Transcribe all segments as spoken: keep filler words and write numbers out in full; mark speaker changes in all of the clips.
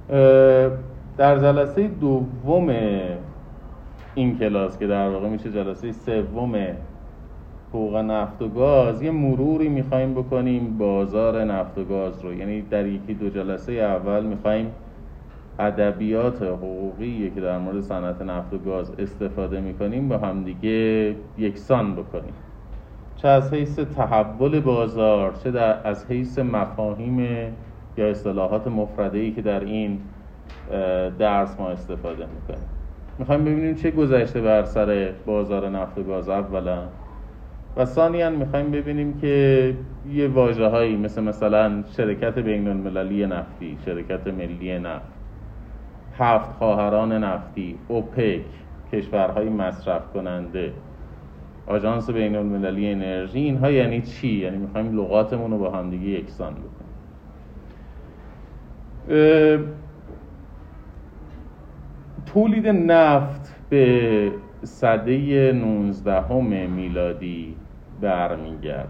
Speaker 1: در جلسه دوم این کلاس که در واقع میشه جلسه سوم حقوق نفت و گاز، یه مروری میخوایم بکنیم بازار نفت و گاز رو. یعنی در یکی دو جلسه اول میخوایم ادبیات حقوقی که در مورد صنعت نفت و گاز استفاده میکنیم با هم دیگه یکسان بکنیم، چه از حیث تحول بازار، چه در از حیث مفاهیم یا اصطلاحات مفرده‌ای که در این درس ما استفاده میکنیم. میخوایم ببینیم چه گذشته بر سر بازار نفت و گاز اولا، و ثانیاً میخوایم ببینیم که یه واژه‌هایی مثل مثلا شرکت بین المللی نفتی، شرکت ملی نفت، هفت خواهران نفتی، اوپک، کشورهای مصرف کننده، آژانس بین المللی انرژی، اینها یعنی چی؟ یعنی میخوایم لغاتمون رو با هم دیگه یکسان بکنیم. تولید نفت به سده نوزدهم میلادی برمیگرده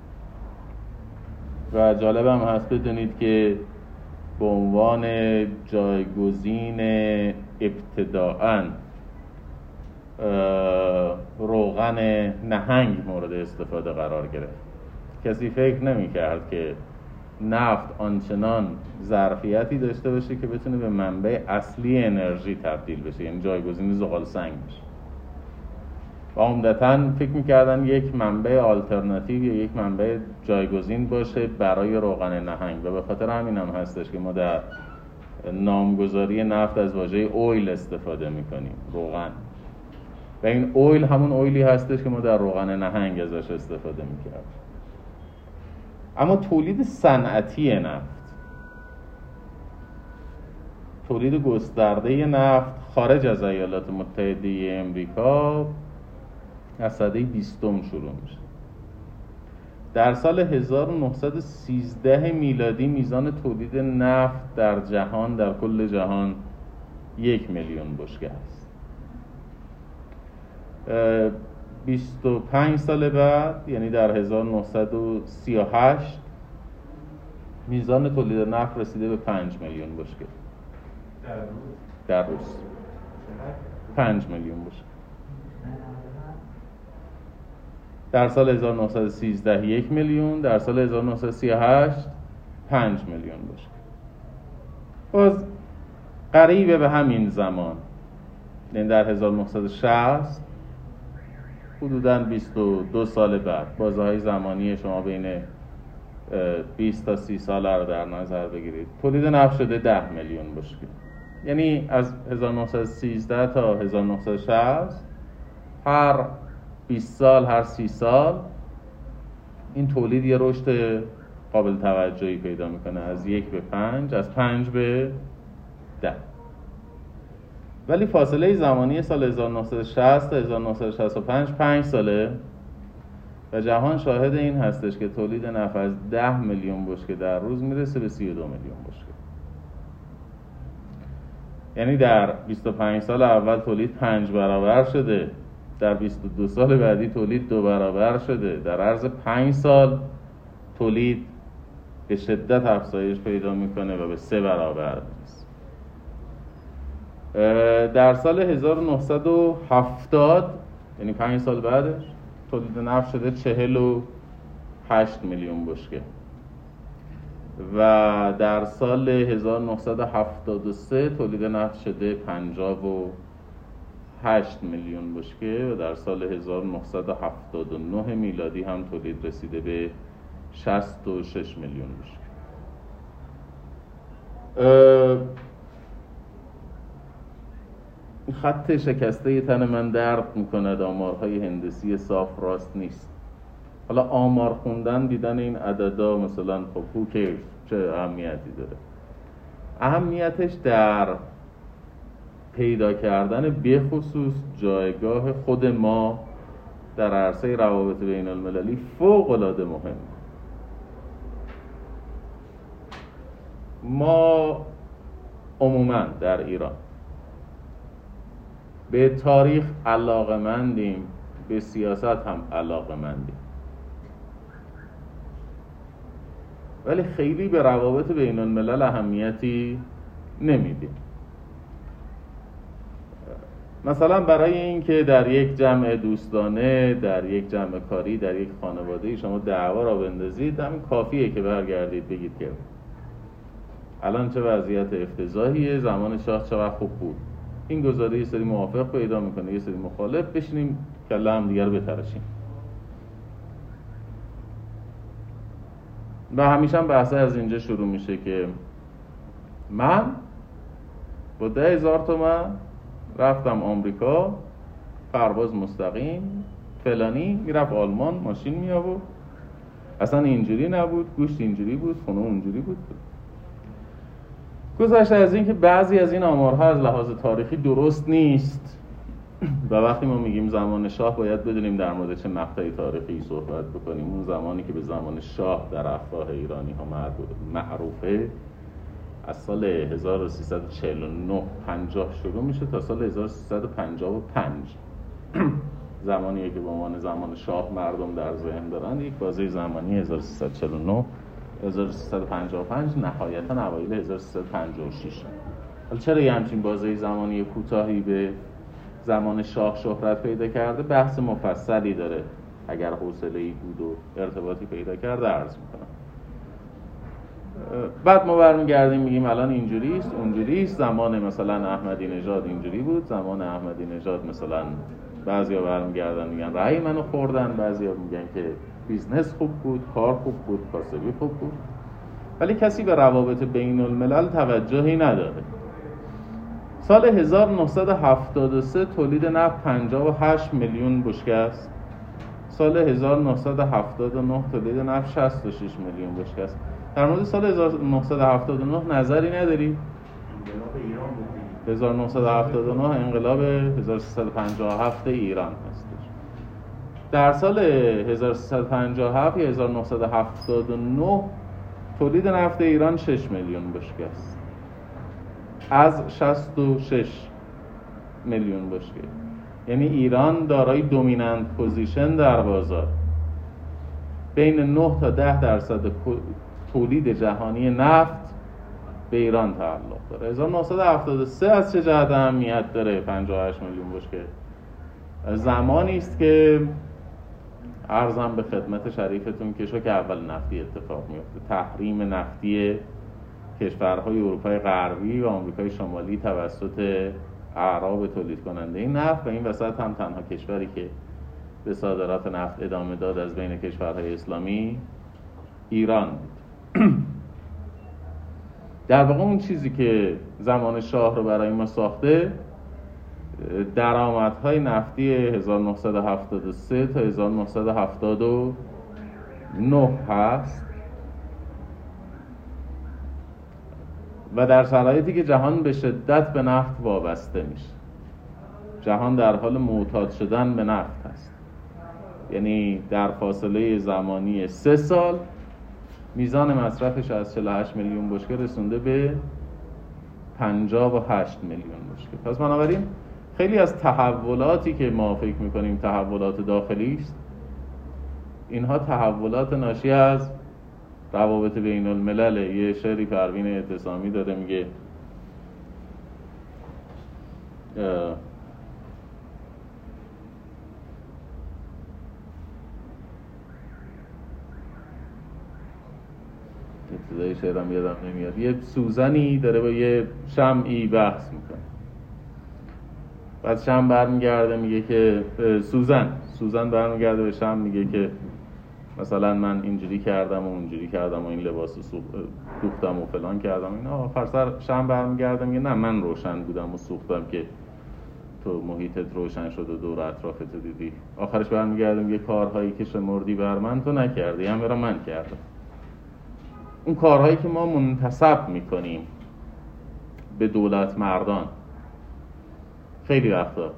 Speaker 1: و جالب هم هست بدونید که به عنوان جایگزین ابتداءً روغن نهنگ مورد استفاده قرار گرفت. کسی فکر نمی کرد که نفت آنچنان ظرفیتی داشته باشه که بتونه به منبع اصلی انرژی تبدیل بشه، یعنی جایگزین زغال سنگ بشه. و عمدتاً فکر می‌کردن یک منبع آلترناتیو یا یک منبع جایگزین باشه برای روغن نهنگ، و به خاطر همین هم هستش که ما در نامگذاری نفت از واژه اویل استفاده می‌کنیم، روغن. و این اویل همون اویلی هستش که ما در روغن نهنگ ازش استفاده می‌کردیم. اما تولید صنعتی نفت، تولید گسترده نفت خارج از ایالات متحده امریکا از سده بیستم شروع میشه. در سال هزار و نهصد و سیزده میلادی میزان تولید نفت در جهان، در کل جهان، یک میلیون بشکه است. بیست و پنج سال بعد، یعنی در هزار و نهصد و سی و هشت، میزان تولید نفت رسیده به پنج میلیون بشکه
Speaker 2: در روز.
Speaker 1: در روز پنج میلیون بشکه. در سال هزار و نهصد و سیزده یک میلیون، در سال هزار و نهصد و سی و هشت پنج میلیون بشکه. باز قریبه به همین زمان، یعنی در هزار و نهصد و شصت، حدوداً بیست و دو سال بعد، بازه‌های زمانی شما بین بیست تا سی ساله رو در نظر بگیرید، تولید نفت شده ده میلیون بشکه. یعنی از هزار و نهصد و سیزده تا هزار و نهصد و شصت هر بیست سال، هر سی سال این تولید یه رشد قابل توجهی پیدا میکنه، از یک به پنج، از پنج به ده. ولی فاصله زمانی سال هزار و نهصد و شصت تا هزار و نهصد و شصت و پنج پنج ساله و جهان شاهد این هستش که تولید نفت از ده میلیون بشکه در روز میرسه به سی و دو میلیون بشکه. یعنی در بیست و پنج سال اول تولید پنج برابر شده، در بیست و دو سال بعدی تولید دو برابر شده، در عرض پنج سال تولید به شدت افزایش پیدا میکنه و به سه برابر میرسه. در سال هزار و نهصد و هفتاد، یعنی پنج سال بعدش، تولید نفت شده چهل و هشت میلیون بشکه و در سال هزار و نهصد و هفتاد و سه تولید نفت شده پنجاه و هشت میلیون بشکه و در سال هزار و نهصد و هفتاد و نه میلادی هم تولید رسیده به شصت و شش میلیون بشکه. خط شکسته تن من درد میکند، آمارهای هندسی صاف راست نیست. حالا آمار خوندن، دیدن این عددا مثلا خب who cares، چه اهمیتی داره؟ اهمیتش در پیدا کردن به خصوص جایگاه خود ما در عرصه روابط بین المللی فوق العاده مهمه. ما عموما در ایران به تاریخ علاقه‌مندیم، به سیاست هم علاقه‌مندیم، ولی خیلی به روابط بین الملل اهمیتی نمیدیم. مثلا برای اینکه در یک جمع دوستانه، در یک جمع کاری، در یک خانواده شما دعوا را بندازید، همین کافیه که برگردید بگید که الان چه وضعیت افتضاحیه، زمان شاه چقدر خوب بود. این گزاره یه سری موافق پیدا میکنه، یه سری مخالف، بشینیم کله هم دیگر بتراشیم. و همیشه هم بحثه از اینجا شروع میشه که من با ده هزار تومن رفتم آمریکا، پرواز مستقیم، فلانی میرفت آلمان ماشین می آورد، اصلا اینجوری نبود، گوشت اینجوری بود، خونه اونجوری بود. گذشته از این که بعضی از این آمارها از لحاظ تاریخی درست نیست و وقتی ما میگیم زمان شاه باید بدونیم در مورد چه مقطعی تاریخی صحبت بکنیم. اون زمانی که به زمان شاه در افواه ایرانی ها معروفه از سال هزار و سیصد و چهل و نه پنجاه شروع میشه تا سال هزار و سیصد و پنجاه و پنج زمانیه که به عنوان زمان شاه مردم در ذهن دارن. یک بازه زمانی هزار و سیصد و چهل و نه هزار و سیصد و پنجاه و پنج نهایتا اوایل هزار و سیصد و پنجاه و شش. حالا چرا یه همچین بازه زمانی کوتاهی به زمان شاه شهرت پیدا کرده؟ بحث مفصلی داره، اگر حوصله‌ای بود و ارتباطی پیدا کرده عرض میکنم. بعد ما برمیگردیم میگیم الان اینجوریست اونجوریست، زمان مثلا احمدی نژاد اینجوری بود، زمان احمدی نژاد مثلا بعضیا برمیگردن میگن رأی منو خوردن، بعضیا میگن که بیزنس خوب بود، کار خوب بود، کاسبی خوب بود، ولی کسی به روابط بین الملل توجهی نداره. سال هزار و نهصد و هفتاد و سه تولید نفت پنجاه و هشت میلیون بشکه است. سال هزار و نهصد و هفتاد و نه تولید نفت شصت و شش میلیون بشکه است. در مورد سال هزار و نهصد و هفتاد و نه نظری نداری؟
Speaker 2: انقلاب ایران بود.
Speaker 1: هزار و نهصد و هفتاد و نه انقلاب هزار و سیصد و پنجاه و هفت ایران هستش. در سال هزار و سیصد و پنجاه و هفت یا هزار و نهصد و هفتاد و نه تولید نفت ایران شش میلیون بشکه است از شصت و شش میلیون بشکه. یعنی ایران دارای دومیننت پوزیشن در بازار، بین نه تا ده درصد تولید جهانی نفت به ایران تعلق داره. هزار و نهصد و هفتاد و سه از چه جهت اهمیت داره؟ پنجاه و هشت میلیون بشکه زمانی است که عرضم به خدمت شریفتون که شوک اول نفتی اتفاق میفته، تحریم نفتی کشورهای اروپای غربی و آمریکای شمالی توسط اعراب تولید کننده این نفت، و این وسط هم تنها کشوری که به صادرات نفت ادامه داد از بین کشورهای اسلامی ایران بود. در واقع اون چیزی که زمان شاه رو برای ما ساخته درآمدهای نفتی هزار و نهصد و هفتاد و سه تا هزار و نهصد و هفتاد و نه هست و در شرایطی که جهان به شدت به نفت وابسته میشه، جهان در حال معتاد شدن به نفت هست. یعنی در فاصله زمانی سه سال میزان مصرفش از چهل و هشت میلیون بشکه رسونده به پنجاه و هشت میلیون بشکه. پس بنابراین خیلی از تحولاتی که ما فکر میکنیم تحولات داخلی است، اینها تحولات ناشی از روابط بین الملل. یه شعری پروین اعتصامی داره میگه ابتدای شعرم یادم نمیاد، یه سوزنی داره با یه شمعی بحث میکنه، بعد شمع برمیگرده میگه که سوزن سوزن برمیگرده به شمع میگه که مثلا من اینجوری کردم و اونجوری کردم و این لباس دوختم و فلان کردم اینا. آخر سر شمع برمیگرده میگه نه من روشن بودم و سوختم که تو محیطت روشن شد و دور اطرافتو دیدی. آخرش برمیگرده میگه کارهایی که شمردی بر من تو نکردی، هم برا من کردم. اون کارهایی که ما منتسب میکنیم به دولت مردان خیلی وقتا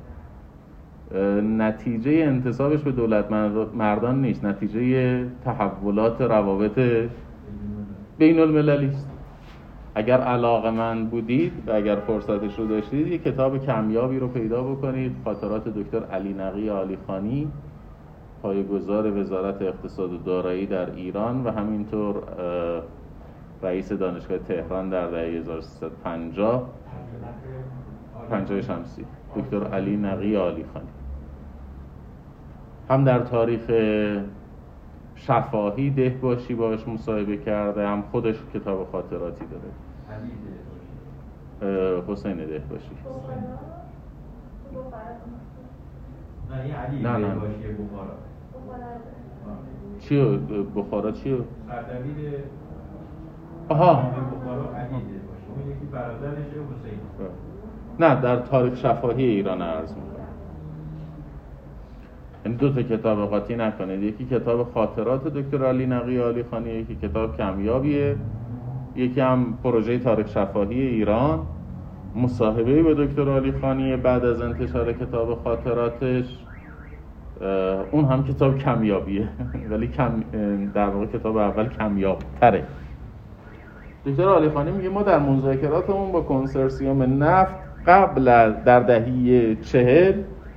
Speaker 1: نتیجه انتسابش به دولت مردان نیست، نتیجه تحولات روابط بین المللی است. اگر علاقه‌مند بودید و اگر فرصتش رو داشتید یک کتاب کمیابی رو پیدا بکنید، خاطرات دکتر علی نقی عالیخانی، پایه‌گذار وزارت اقتصاد و دارایی در ایران، و همینطور رئیس دانشگاه تهران در دهه هزار و سیصد و پنجاه پنجاه شمسی، دکتر علی نقی عالیخانی. هم در تاریخ شفاهی دهباشی باش مصاحبه کرده، هم خودش کتاب خاطراتی داره. حسین دهباشی.
Speaker 2: نه این علی
Speaker 1: نه نه
Speaker 2: دهباشی بخارا.
Speaker 1: چیو بخارا چیو؟
Speaker 2: سردبیر
Speaker 1: آها
Speaker 2: بخارا علی دهباشی. اون یکی برادرش حسین.
Speaker 1: نه در تاریخ شفاهی ایران عرض میکنم. این دو تا کتاب قاطی نکنید، یکی کتاب خاطرات دکتر علی نقی عالیخانی، یکی کتاب کمیابیه، یکی هم پروژه تاریخ شفاهی ایران، مصاحبه با دکتر عالیخانی بعد از انتشار کتاب خاطراتش. اون هم کتاب کمیابیه ولی کم در واقع کتاب اول کمیاب تره. دکتر عالیخانی میگه ما در مذاکراتمون با کنسرسیوم نفت قبل در دهه چهل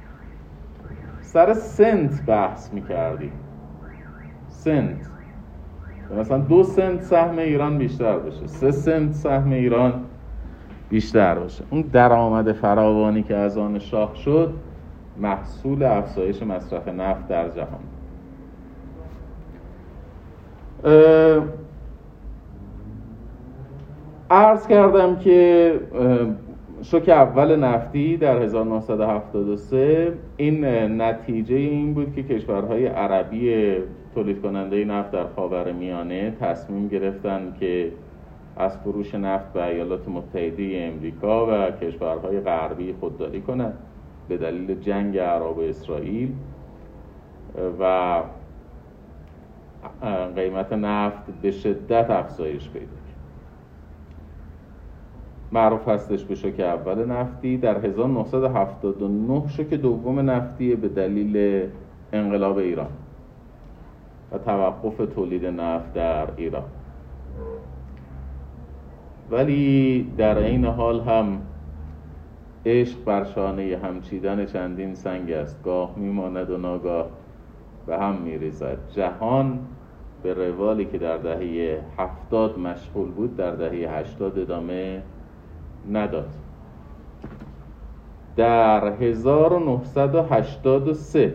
Speaker 1: سر سنت بحث میکردیم. سنت مثلا دو سنت سهم ایران بیشتر بشه، سه سنت سهم ایران بیشتر باشه. اون درآمد فراوانی که از آن شاه شد محصول افزایش مصرف نفت در جهان. عرض کردم که شوک اول نفتی در هزار و نهصد و هفتاد و سه این نتیجه این بود که کشورهای عربی تولید کننده نفت در خاورمیانه تصمیم گرفتن که از فروش نفت به ایالات متحده امریکا و کشورهای غربی خودداری کنند به دلیل جنگ عرب و اسرائیل و قیمت نفت به شدت افزایش پیدا کرد. معروف هستش به شوک اول نفتی. در هزار و نهصد و هفتاد و نه شوک دوم نفتی به دلیل انقلاب ایران و توقف تولید نفت در ایران. ولی در این حال هم عشق بر شانه همچیدن چندین سنگ است، گاه میماند و ناگاه به هم میریزد. جهان به روالی که در دهه هفتاد مشغول بود در دهه هشتاد ادامه نداد. در هزار و نهصد و هشتاد و سه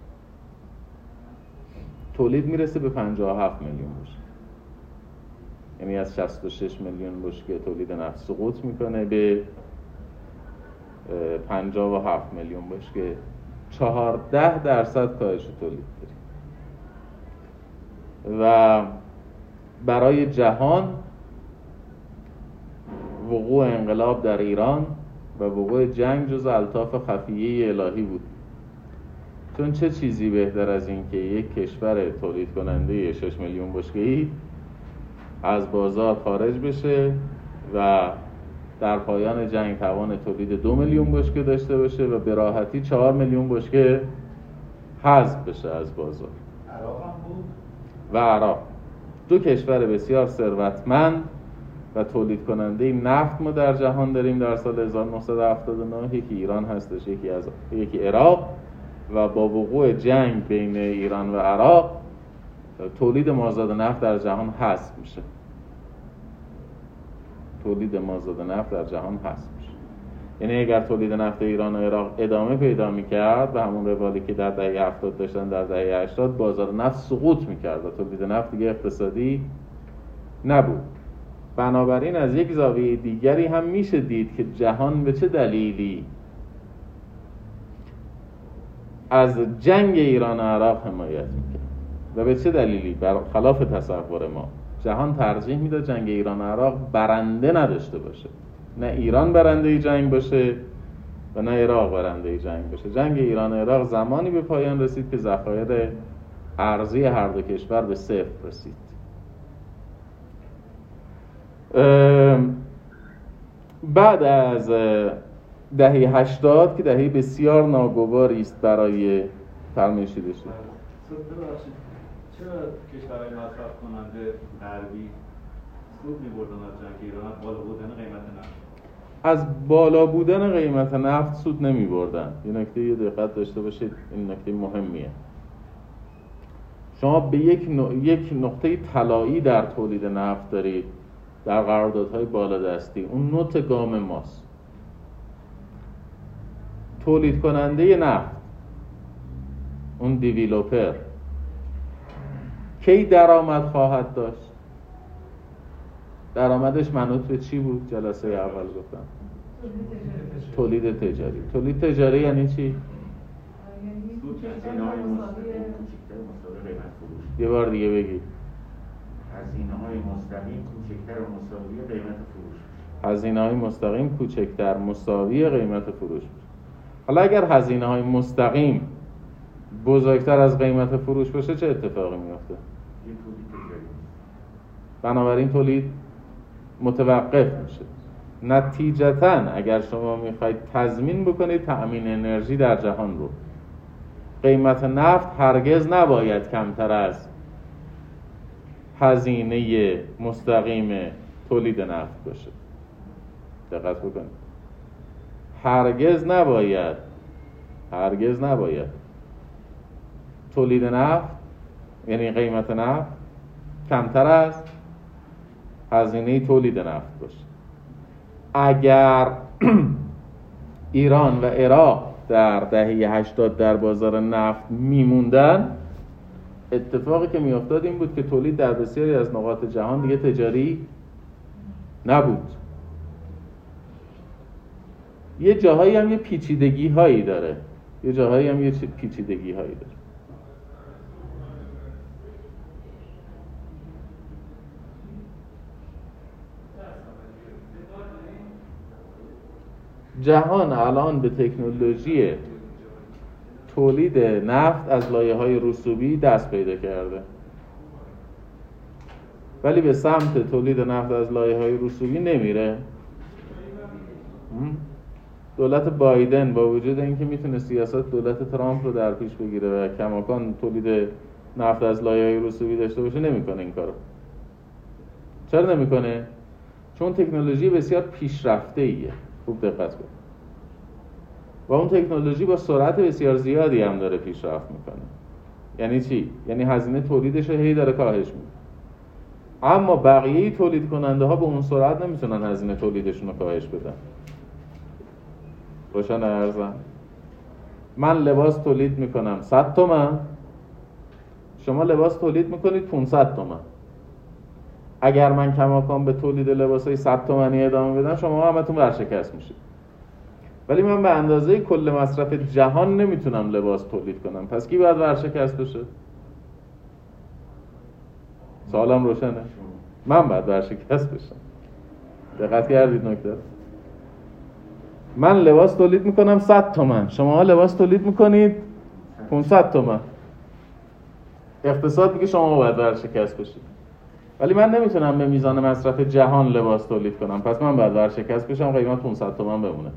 Speaker 1: تولید میرسه به پنجاه و هفت میلیون بشکه، یعنی از شصت و شش میلیون بشکه تولید نفت سقوط میکنه به پنجاه و هفت میلیون بشکه. چهارده درصد کاهش تولید داریم و برای جهان وقوع انقلاب در ایران و وقوع جنگ جز الطاف خفیه الهی بود. چون چه چیزی بهتر از این که یک کشور تولید کننده شش میلیون بشکه‌ای از بازار خارج بشه و در پایان جنگ توان تولید دو میلیون بشکه داشته باشه و به راحتی چهار میلیون بشکه حذف بشه از بازار.
Speaker 2: عراق هم بود
Speaker 1: و عراق، دو کشور بسیار ثروتمند و تولید کننده نفت ما در جهان داریم در سال هزار و نهصد و هفتاد و نه. یکی ایران هستش، یکی از یکی عراق. و با وقوع جنگ بین ایران و عراق تولید مازاد نفت در جهان حذف میشه. تولید مازاد نفت در جهان حذف میشه. یعنی اگر تولید نفت ایران و عراق ادامه پیدا میکرد به همون روالی که در دهه هفتاد داشتن، در دهه هشتاد بازار نفت سقوط میکرد و تولید نفت دیگه اقتصادی نبود. بنابراین از یک زاویه دیگری هم میشه دید که جهان به چه دلیلی از جنگ ایران و عراق حمایت میکرد و به چه دلیلی برخلاف تصور ما جهان ترجیح میداد جنگ ایران و عراق برنده نداشته باشه، نه ایران برنده جنگ باشه و نه عراق برنده جنگ باشه. جنگ ایران و عراق زمانی به پایان رسید که ذخایر ارزی هر دو کشور به صفر رسید. بعد از دهه هشتاد که دهه بسیار ناگواری است برای فرمایشیده شد.
Speaker 2: چرا کشورهای مصرف کننده غربی سود می‌بردن از جنگ ایران؟ بالا بودن قیمت نفت.
Speaker 1: از بالا بودن قیمت نفت سود نمی‌بردن. یه نکته یه دقت داشته باشید، این نکته مهمیه. شما به یک, ن... یک نقطه طلایی در تولید نفت دارید در قراردادهای بالادستی اون نوت گام ماست. تولید کننده نفت، اون دیویلوپر کی درآمد خواهد داشت؟ درآمدش منوط به چی بود؟ جلسه اول گفتم تولید تجاری. تولید تجاری یعنی چی؟ یه بار دیگه بگی.
Speaker 3: هزینه‌های مستقیم کوچکتر و مساوی قیمت فروش.
Speaker 1: هزینه‌های مستقیم کوچکتر مساوی قیمت فروش. حالا اگر هزینه‌های مستقیم بزرگتر از قیمت فروش باشه چه اتفاقی میفته؟ بنابراین تولید متوقف میشه. نتیجتاً اگر شما میخواید تضمین بکنید تأمین انرژی در جهان رو، قیمت نفت هرگز نباید کمتر از هزینه مستقیم تولید نفت باشه. دقت بکنید. هرگز نباید هرگز نباید تولید نفت یعنی قیمت نفت کمتر از هزینه تولید نفت باشه. اگر ایران و عراق در دهه هشتاد در بازار نفت میموندن، اتفاقی که میافتاد این بود که تولید در بسیاری از نقاط جهان دیگه تجاری نبود. یه جاهایی هم یه پیچیدگی هایی داره یه جاهایی هم یه پیچیدگی هایی داره جهان الان به تکنولوژی تولید نفت از لایه‌های رسوبی دست پیدا کرده، ولی به سمت تولید نفت از لایه‌های رسوبی نمیره. دولت بایدن با وجود اینکه میتونه سیاست دولت ترامپ رو در پیش بگیره و کماکان تولید نفت از لایه‌های رسوبی داشته باشه، نمیکنه این کارو. چرا نمیکنه؟ چون تکنولوژی بسیار پیشرفته ایه. خوب دقت کن. و اون تکنولوژی با سرعت بسیار زیادی هم داره پیشرفت میکنه. یعنی چی؟ یعنی هزینه تولیدش رو هی داره کاهش میده. اما بقیه تولید کننده ها به اون سرعت نمیتونن هزینه تولیدشون رو کاهش بدن. روشن ارزم. من لباس تولید میکنم صد تومن، شما لباس تولید میکنید پانصد تومن. اگر من کماکان به تولید لباسای صد تومانی ادامه بدم، شما همتون ورشکست میشید. ولی من به اندازه کل مصرف جهان نمیتونم لباس تولید کنم، پس کی باید ورشکست بشه؟ سوالم روشنه؟ من باید ورشکست بشم. دقت کردید نکته؟ من لباس تولید میکنم صد تومن، شما لباس تولید میکنید پانصد تومن. اقتصاد میگه شما باید ورشکست بشید. ولی من نمیتونم به میزان مصرف جهان لباس تولید کنم، پس من باید ورشکست بشم، قیمت پانصد تومن بمونه.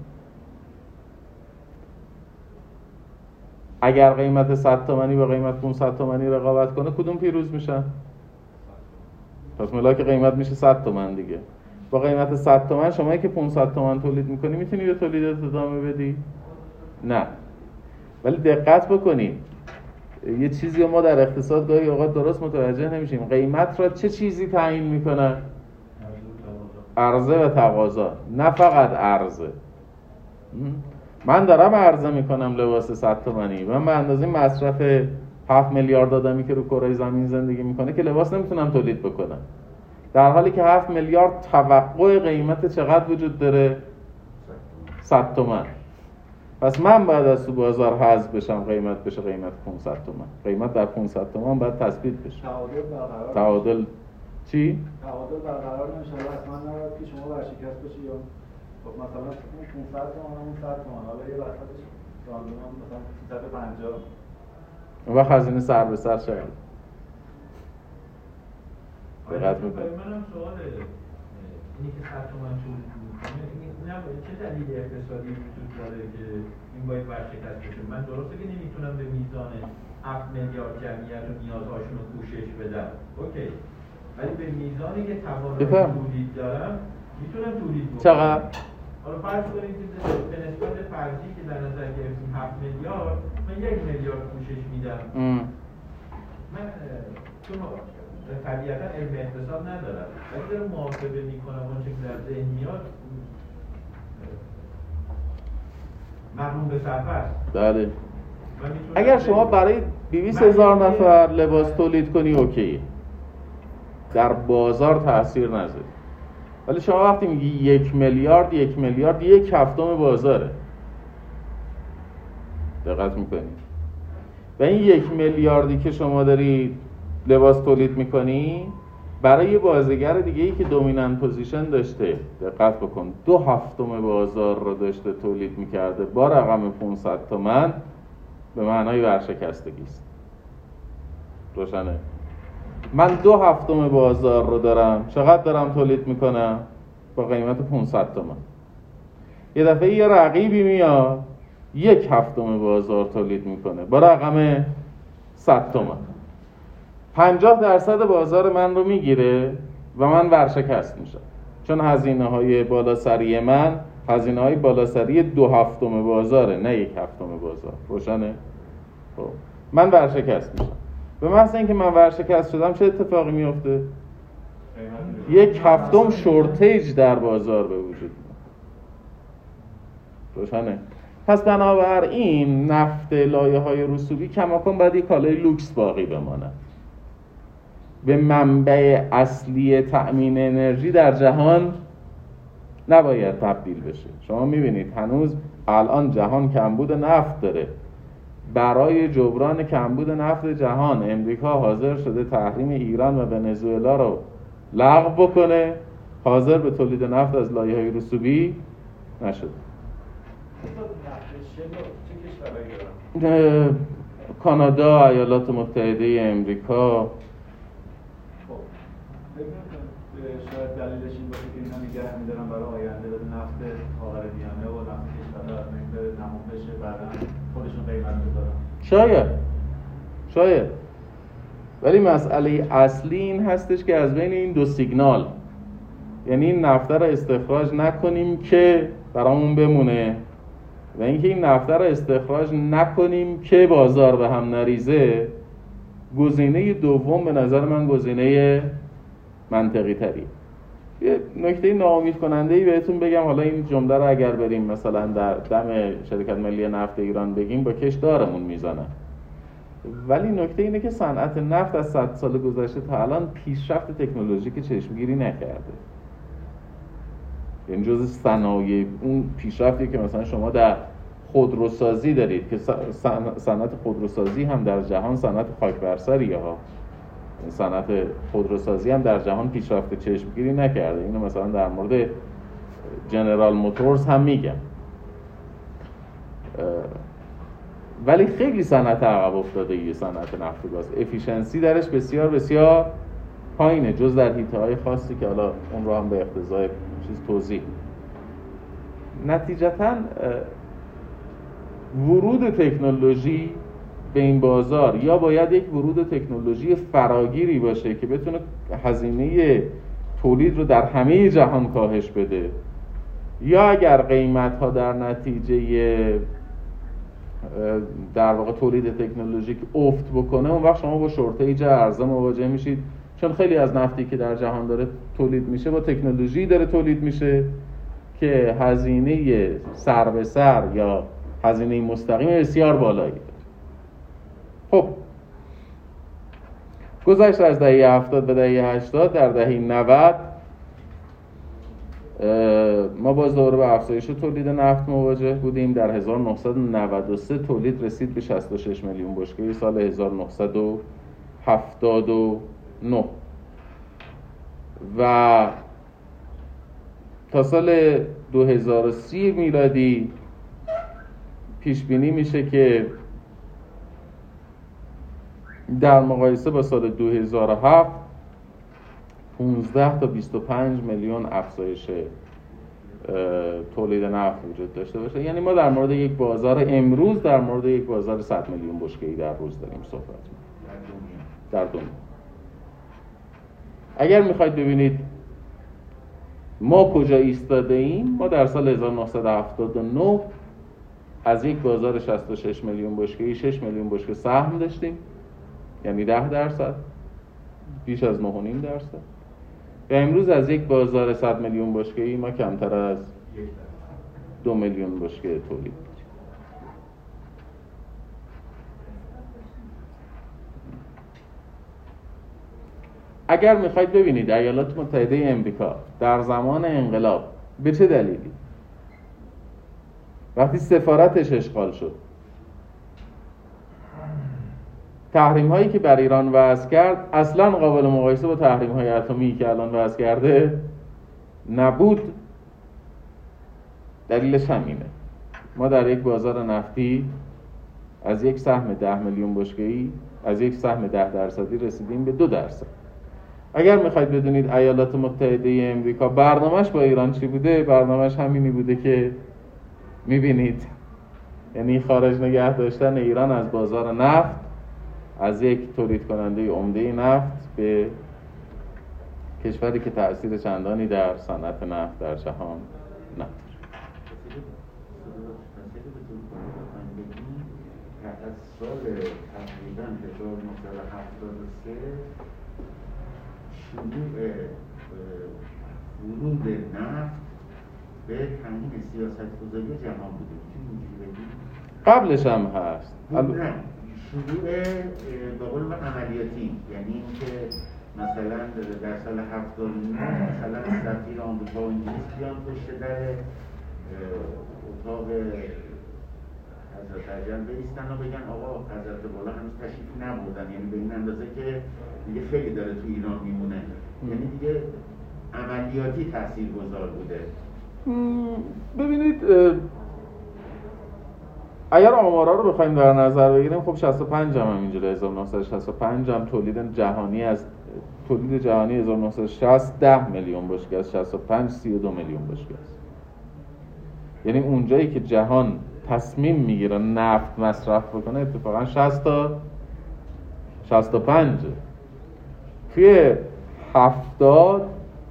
Speaker 1: اگر قیمت صد تومانی با قیمت پانصد تومانی رقابت کنه، کدوم پیروز میشن؟ پس ملاک قیمت میشه صد تومن دیگه. با قیمت صد تومن شمایی که پانصد تومن تولید میکنی میتونی به تولیدت ادامه بدی؟ نه. ولی دقت بکنید، یه چیزی ما در اقتصاد گاهی اوقات درست متوجه نمیشیم. قیمت را چه چیزی تعیین میکنه؟ عرضه و تقاضا، نه فقط عرضه. من دارم عرضه میکنم لباس صد تومانی، من به اندازه مصرف هفت میلیارد آدمی که رو کره زمین زندگی میکنه که لباس نمیتونم تولید بکنم، در حالی که هفت میلیارد توقع قیمت چقدر وجود داره؟ صد تومن. پس من بعد از تو بازار حذف بشم، قیمت بشه قیمت پانصد تومن. قیمت در پانصد تومن باید تثبیت بشه.
Speaker 2: تعادل برقرار.
Speaker 1: تعادل چی؟
Speaker 2: تعادل برقرار نمیشه. اصلا نباید که شما ورشکست بشی یا خب مثلا اون پانصد تومن اون صد تومن، حالا یه وسطش راندوم مثلا سیصد و پنجاه.
Speaker 1: اون وقت هزینه سر به سر چقدر؟ دقت می‌کنید.
Speaker 4: منم سواله اینی که صد تومن تولید می‌کنه، این چه دلیل اقتصادی وجود داره که این باید ورشکست بشه؟ من درسته که نمیتونم به میزان هفت میلیارد جمعیت و نیازهاشون رو پوشش بدم، اوکی، ولی به میزانی که توانایی تولید دارم میتونم تولید بکنم.
Speaker 1: چقدر؟
Speaker 4: حالا فرض کنید که به نسبت فرضی که در نظر گرفتیم هفت میلیارد، من یک میلیارد پوشش میدم. ام. من چون طبیعتا علم اقتصاد ندارم ولی دارم محاسبه میکنم اون چه در ذهن میاد مقرون به صرفه است.
Speaker 1: بله. اگر شما برای دویست هزار نفر لباس تولید کنی اوکی، در بازار تاثیر نذاره. ولی شما وقتی میگی یک میلیارد یک میلیارد یک هفتم بازاره، دقت میکنی؟ و این یک میلیاردی که شما داری لباس تولید میکنی برای بازیگر دیگه ای که دومیننت پوزیشن داشته، دقت بکن، دو هفتم بازار رو داشته تولید میکرده با رقم پانصد تومن، به معنای ورشکستگی است. روشنه؟ من دو هفتم بازار رو دارم، چقدر دارم تولید میکنم؟ با قیمت پانصد تومن. یه دفعه یه رقیبی میاد یک هفتم بازار تولید میکنه با رقم صد تومن، پنجاه درصد بازار من رو میگیره و من ورشکست میشم، چون هزینه های بالاسری من هزینه های بالاسری دو هفتم بازاره، نه یک هفتم بازار. روشنه؟ خب من ورشکست میشم. به محض اینکه من ورشکست شدم چه اتفاقی میفته؟ یک هفتم شورتیج در بازار به وجود میاد. روشنه؟ پس بنابراین نفت لایه‌های رسوبی کماکان باید یک کالای لوکس باقی بماند. به منبع اصلی تأمین انرژی در جهان نباید تبدیل بشه. شما میبینید هنوز الان جهان کمبود نفت داره. برای جبران کمبود نفت جهان امریکا حاضر شده تحریم ایران و ونزوئلا رو لغو بکنه، حاضر به تولید نفت از لایه‌های رسوبی نشده. کانادا، ایالات متحده امریکا.
Speaker 2: خب شاید دلیلش این باشه که اینا نگه می‌دارن برای آینده نفت خاورمیانه و نفت کشورها نمی‌ره تموم بشه، بعداً خودشون قیمت بذارن.
Speaker 1: شاید شاید ولی مسئله اصلی این هستش که از بین این دو سیگنال، یعنی این نفت رو استخراج نکنیم که برامون بمونه و اینکه این نفت رو استخراج نکنیم که بازار به هم نریزه، گزینه دوم به نظر من گزینه منطقی تری. یه نکته ناامید کننده ای بهتون بگم، حالا این جمله رو اگر بریم مثلا در دم شرکت ملی نفت ایران بگیم با کشدارمون میزنن، ولی نکته اینه که صنعت نفت از صد سال گذشته تا الان پیشرفت تکنولوژیک چشمگیری نکرده. این جزء صنایع اون پیشرفتی که مثلا شما در خودروسازی دارید که صنعت خودروسازی هم در جهان صنعت خاک بر سریه ها، صنعت خودروسازی هم در جهان پیشرفت چشمگیری نکرده. اینو مثلا در مورد جنرال موتورز هم میگم، ولی خیلی صنعت عقب افتاده ایه صنعت نفت و گاز، افیشنسی درش بسیار بسیار پایینه، جز در حیطه‌های خاصی که حالا اون رو هم به اقتضای چیز توضیح. نتیجتاً ورود تکنولوژی به این بازار یا باید یک ورود تکنولوژی فراگیری باشه که بتونه هزینه تولید رو در همه جهان کاهش بده، یا اگر قیمت‌ها در نتیجه در واقع تولید تکنولوژیک افت بکنه، اون وقت شما با شورتیج عرضه مواجه میشید، چون خیلی از نفتی که در جهان داره تولید میشه با تکنولوژی داره تولید میشه که هزینه سر به سر یا هزینه مستقیم بسیار بالایی داره. خب گذشت از دهه هفتاد و دهه هشتاد، در دهه نود ما باز دوباره به افزایش تولید نفت مواجه بودیم. در هزار و نهصد و نود و سه تولید رسید به شصت و شش میلیون بشکه، سال هزار و نهصد و هفتاد و نه و تا سال دو هزار و سی میلادی پیش بینی میشه که در مقایسه با سال دو هزار و هفت پانزده تا بیست و پنج میلیون افزایش تولید نفت وجود داشته باشه. یعنی ما در مورد یک بازار امروز در مورد یک بازار صد میلیون بشکه‌ای در روز داریم صحبت می‌کنیم در دنیا. اگر میخواید ببینید ما کجا ایستاده ایم، ما در سال هزار و نهصد و هفتاد و نه از یک بازار شصت و شش میلیون بشکه‌ای شش میلیون بشکه سهم داشتیم، یعنی ده درصد. بیش از نه و نیم درصد. و امروز از یک بازار صد میلیون بشکه‌ای ما کمتر از دو میلیون بشکه تولید. اگر میخواید ببینید ایالات متحده امریکا در زمان انقلاب به چه دلیلی وقتی سفارتش اشغال شد تحریم هایی که بر ایران وضع کرد اصلا قابل مقایسه با تحریم های اتمی که الان وضع کرده نبود، دلیلش همینه. ما در یک بازار نفتی از یک سهم ده میلیون بشکه‌ای از یک سهم ده درصدی رسیدیم به دو درصد. اگر میخواید بدونید ایالات متحده امریکا برنامه‌اش با ایران چی بوده، برنامه‌اش همینی بوده که میبینید، یعنی خارج نگه داشتن ایران از بازار نفت، از یک تولید کننده عمده نفت به کشوری که تأثیر چندانی در صنعت نفت در جهان نداره.
Speaker 3: از سال تقریبا هزار و نهصد و هفتاد و سه شروع ورود نفت به تامین سیاست‌گذاری جهان بوده.
Speaker 1: قبلش هم هست.
Speaker 3: نه، شروع به قول من عملیاتی، یعنی اینکه مثلا در سال هفتاد و نه مثلا سفیر آمریکا و انگلیس بیان پشت در اتاق حضرت عجل بایستن و بگن آقا حضرت بالا هنوز تشریف نبردن، یعنی به این اندازه که دیگه خیلی داره تو ایران میمونه، یعنی دیگه عملیاتی تاثیرگذار بوده.
Speaker 1: ببینید اگر آمارا رو بخوایم در نظر بگیریم، خب شصت و پنج هم همینجوره، هزار و نهصد و شصت و پنج هم تولید جهانی از تولید جهانی هزار و نهصد و شصت ده میلیون بشکه است، شصت و پنج سی و دو میلیون بشکه است. یعنی اونجایی که جهان تصمیم میگیره نفت مصرف بکنه اتفاقا شصت تا شصت و پنج. توی هفتاد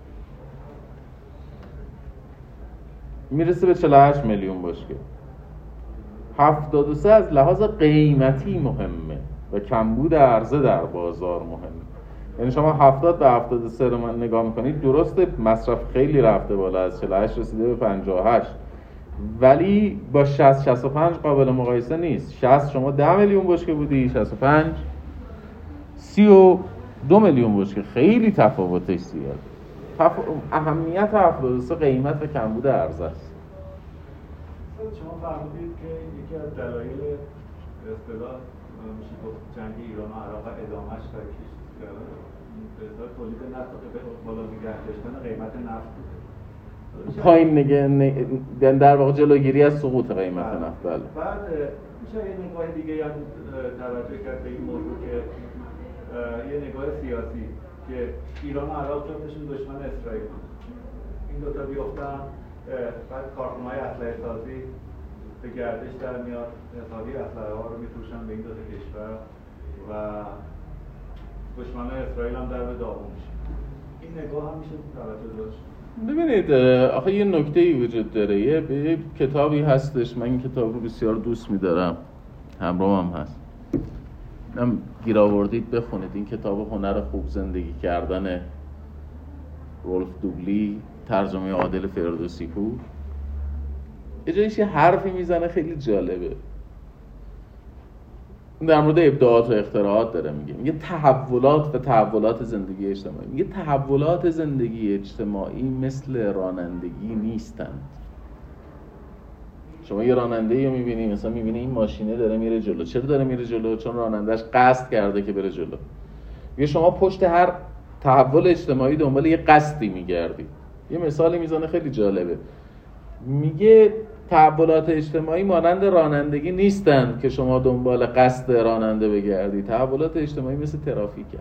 Speaker 1: میرسه به چهل و هشت میلیون بشکه. هفتاد و سه از لحاظ قیمتی مهمه و کمبود عرضه در بازار مهمه. یعنی شما هفتاد به هفتاد و سه رو من نگاه میکنید، درسته مصرف خیلی رفته بالا، از چهل و هشت رسیده به پنجاه و هشت، ولی با شصت شصت و پنج قابل مقایسه نیست. شصت شما ده میلیون بشکه بودی، شصت و پنج سی و دو میلیون بشکه، خیلی تفاوتش زیاده. تف... اهمیت هفتاد و سه قیمت و کمبود عرضه است.
Speaker 2: شما فرمودید که یکی از دلایل به اصطلاح میشه گفت جنگ ایران و عراق ادامهش و به تولید نفت به بالا نگه داشتن قیمت نفت بوده.
Speaker 1: پایین نگه نگ... در واقع جلوگیری از سقوط قیمت نفت. بله.
Speaker 2: بعد میشه یه نگاه دیگه هم توجه کرد به این موضوع که یه نگاه سیاسی که ایران و عراق جفتشون دشمن اسرائیل بود. این دو تا بیفتن، بعد کارخونه‌های اسلحه سازی به گردش در میاد، اقتصادی اسلحه ها رو میفروشن به این دو تا کشور و دشمنای اسرائیل هم در به داغون میشه. این نگاه هم میشه توجه داشت.
Speaker 1: ببینید آخه یه نکته‌ای وجود داره. یه کتابی هستش، من این کتاب رو بسیار دوست می‌دارم، همراه هم هست، هم گیر آوردید بخونید. این کتاب هنر خوب زندگی کردن رولف دوبلی، ترجمه عادل فردوسی پور. یه جایش یه حرفی میزنه خیلی جالبه، در مورد ابداعات و اختراعات داره میگه. میگه تحولات و تحولات زندگی اجتماعی. میگه تحولات زندگی اجتماعی مثل رانندگی نیستند. شما یه راننده‌ای رو میبینی، مثلا میبینی این ماشینه داره میره جلو. چرا داره میره جلو؟ چون راننده‌اش قصد کرده که بره جلو. میگه شما پشت هر تحول اجتماعی دنبال یه قصدی میگردی. یه مثالی میزنه خیلی جالبه. میگه تحولات اجتماعی مانند رانندگی نیستند که شما دنبال قصد راننده بگردی. تحولات اجتماعی مثل ترافیکه.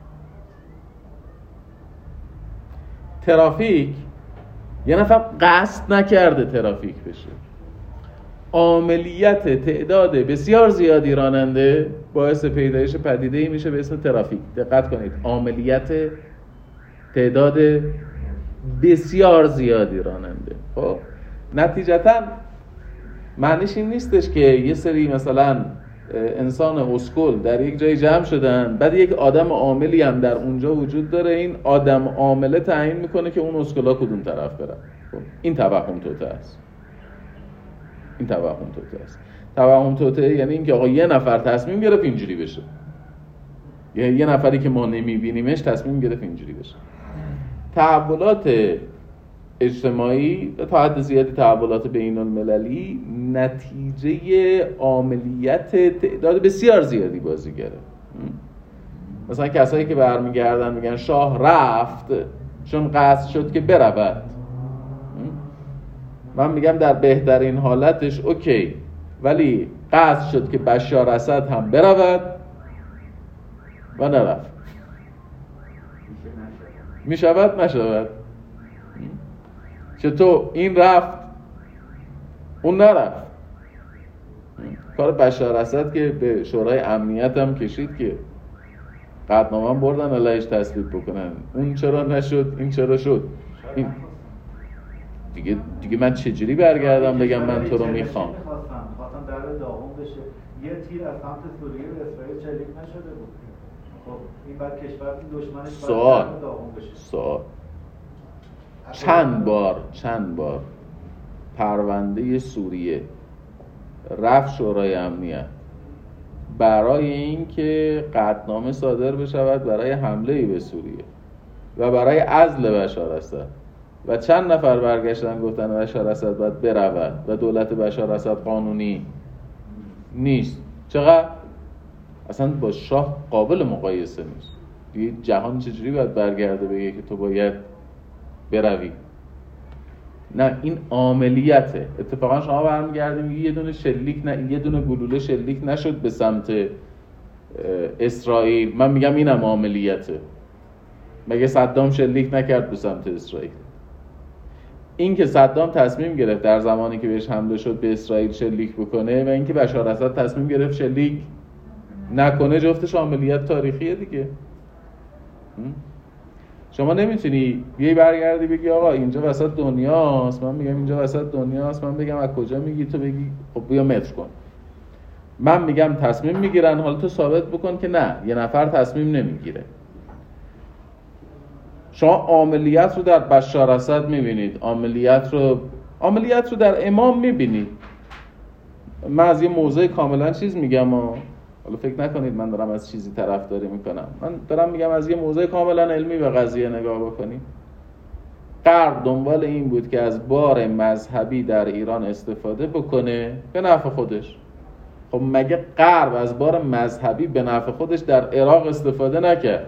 Speaker 1: ترافیک یه نفر قصد نکرده ترافیک بشه. عاملیت تعداد بسیار زیادی راننده باعث پیدایش پدیده‌ای میشه به اسم ترافیک. دقت کنید، عاملیت تعداد بسیار زیادی راننده. خب نتیجتاً معنیش این نیستش که یه سری مثلا انسان اسکول در یک جای جمع شدن، بعد یک آدم عاملی هم در اونجا وجود داره، این آدم عامله تعیین میکنه که اون اسکولا کدوم طرف بره. این توهم توته است. این توهم توته است. توهم توته یعنی اینکه آقا یه نفر تصمیم گرفت اینجوری بشه، یه یه نفری که ما نمیبینیمش تصمیم گرفت اینجوری بشه. تحولات اجتماعی و تا حد زیادی تحولات بین المللی نتیجه عاملیت تعداد بسیار زیادی بازیگره. مثلا کسایی که برمیگردن میگن شاه رفت چون قصد شد که برود، من میگم در بهترین حالتش اوکی، ولی قصد شد که بشار اسد هم برود و نرفت. میشود نشود؟ چطور این رفت اون نرفت؟ کار بشار اسد که به شورای امنیت هم کشید که قطعنامه هم بردن علیهش تصویب بکنن، اون چرا نشد این چرا شد؟ این دیگه دیگه من چجوری برگردم بگم من تو رو میخوام؟
Speaker 2: خواستم در داغون بشه، یه تیر از سمت سوریه به اسرائیل چریک نشده بود. خب این بعد کشور دشمنش
Speaker 1: سوال
Speaker 2: باید داغون بشه.
Speaker 1: سوال چند بار چند بار پرونده سوریه رفت شورای امنیت برای اینکه قطعنامه صادر بشود برای حمله به سوریه و برای عزل بشار اسد، و چند نفر برگشتن گفتن بشار اسد باید برود و دولت بشار اسد قانونی نیست. چقدر اصلا با شاه قابل مقایسه نیست. دیگه جهان چجوری باید برگرده بگه که تو باید بروی؟ نه، این عملیاته. اتفاقا شما برمیگردیم یه دونه شلیک نه یه دونه گلوله شلیک نشد به سمت اسرائیل. من میگم اینم عملیاته. مگه صدام شلیک نکرد به سمت اسرائیل؟ این که صدام تصمیم گرفت در زمانی که بهش حمله شد به اسرائیل شلیک بکنه و اینکه بشار اسد تصمیم گرفت شلیک نکنه، جفتش عملیات تاریخیه دیگه. شما نمیتونی بیای برگردی بگی آقا اینجا وسط دنیاست، من میگم اینجا وسط دنیاست، من بگم از کجا میگی، تو بگی خب بیا متر کن. من میگم تصمیم میگیرن، حالا تو ثابت بکن که نه یه نفر تصمیم نمیگیره. شما عملیات رو در بشار اسد میبینید، عملیات رو عملیات رو در امام میبینید. من از یه موضوع کاملا چیز میگم و حالا فکر نکنید من دارم از چیزی طرفداری میکنم، من دارم میگم از یه موضوع کاملا علمی به قضیه نگاه بکنید. غرب دنبال این بود که از بار مذهبی در ایران استفاده بکنه به نفع خودش. خب مگه غرب از بار مذهبی به نفع خودش در عراق استفاده نکرد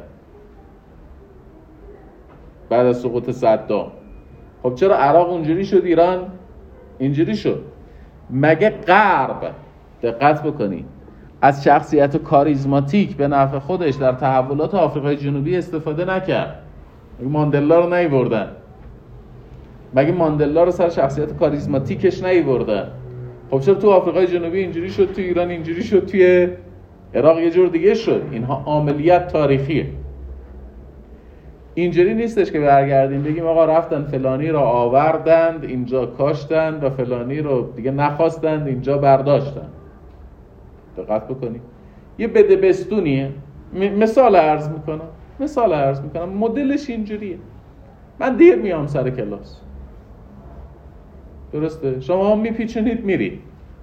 Speaker 1: بعد از سقوط صدام؟ خب چرا عراق اونجوری شد ایران اینجوری شد؟ مگه غرب، دقت بکنید، از شخصیت کاریزماتیک به نفع خودش در تحولات آفریقای جنوبی استفاده نکرد؟ مگه ماندلا رو نیوردن؟ مگه ماندلا رو سر شخصیت کاریزماتیکش نیوردن؟ خب چرا تو آفریقای جنوبی اینجوری شد، تو ایران اینجوری شد، توی عراق یه جور دیگه شد؟ اینها عملیات تاریخیه. اینجوری نیستش که برگردیم بگیم آقا رفتن فلانی رو آوردند اینجا کاشتند و فلانی رو دیگه نخواستند اینجا برداشتند. دقت بکنید، یه بده بستونیه. مثال عرض میکنم مثال عرض میکنم مدلش اینجوریه. من دیر میام سر کلاس، درسته؟ شما هم میپیچونید میرید.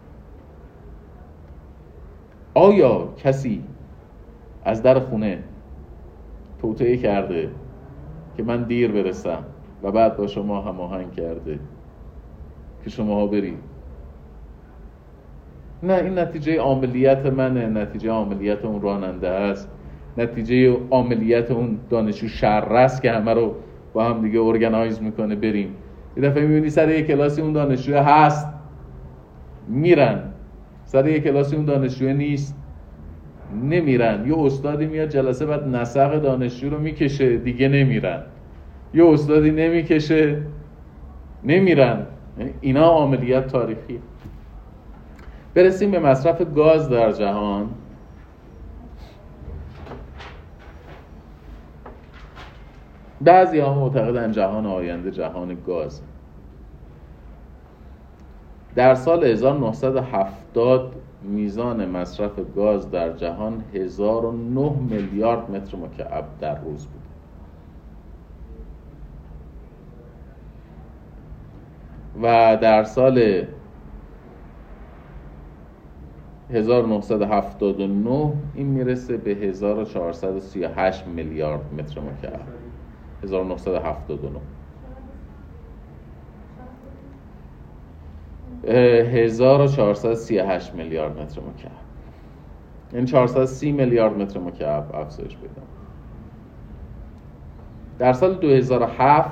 Speaker 1: آیا کسی از در خونه توطئه کرده که من دیر برسم و بعد با شما هماهنگ کرده که شماها برید؟ نه، این نتیجه عملیات منه، نتیجه عملیات اون راننده است، نتیجه عملیات اون دانشجو شرس که همه رو با هم دیگه ارگنایز میکنه بریم. یه دفعه میبینی سر یک کلاسی اون دانشجو هست میرن، سر یک کلاسی اون دانشجو نیست نمیرن. یه استادی میاد جلسه بعد نسق دانشجو رو میکشه دیگه نمیرن، یه استادی نمیکشه نمیرن. اینا عملیات تاریخی. برسیم به مصرف گاز در جهان. بعضی ها معتقدن جهان آینده جهان گاز. در سال هزار و نهصد و هفتاد میزان مصرف گاز در جهان هزار و نه میلیارد متر مکعب در روز بود. و در سال هزار و نهصد و هفتاد و نه این میرسه به هزار و چهارصد و سی و هشت میلیارد متر مکعب. هزار و نهصد و هفتاد و نه هزار و چهارصد و سی و هشت میلیارد متر مکعب، این چهارصد و سی میلیارد متر مکعب افزایش پیدا. در سال دو هزار و هفت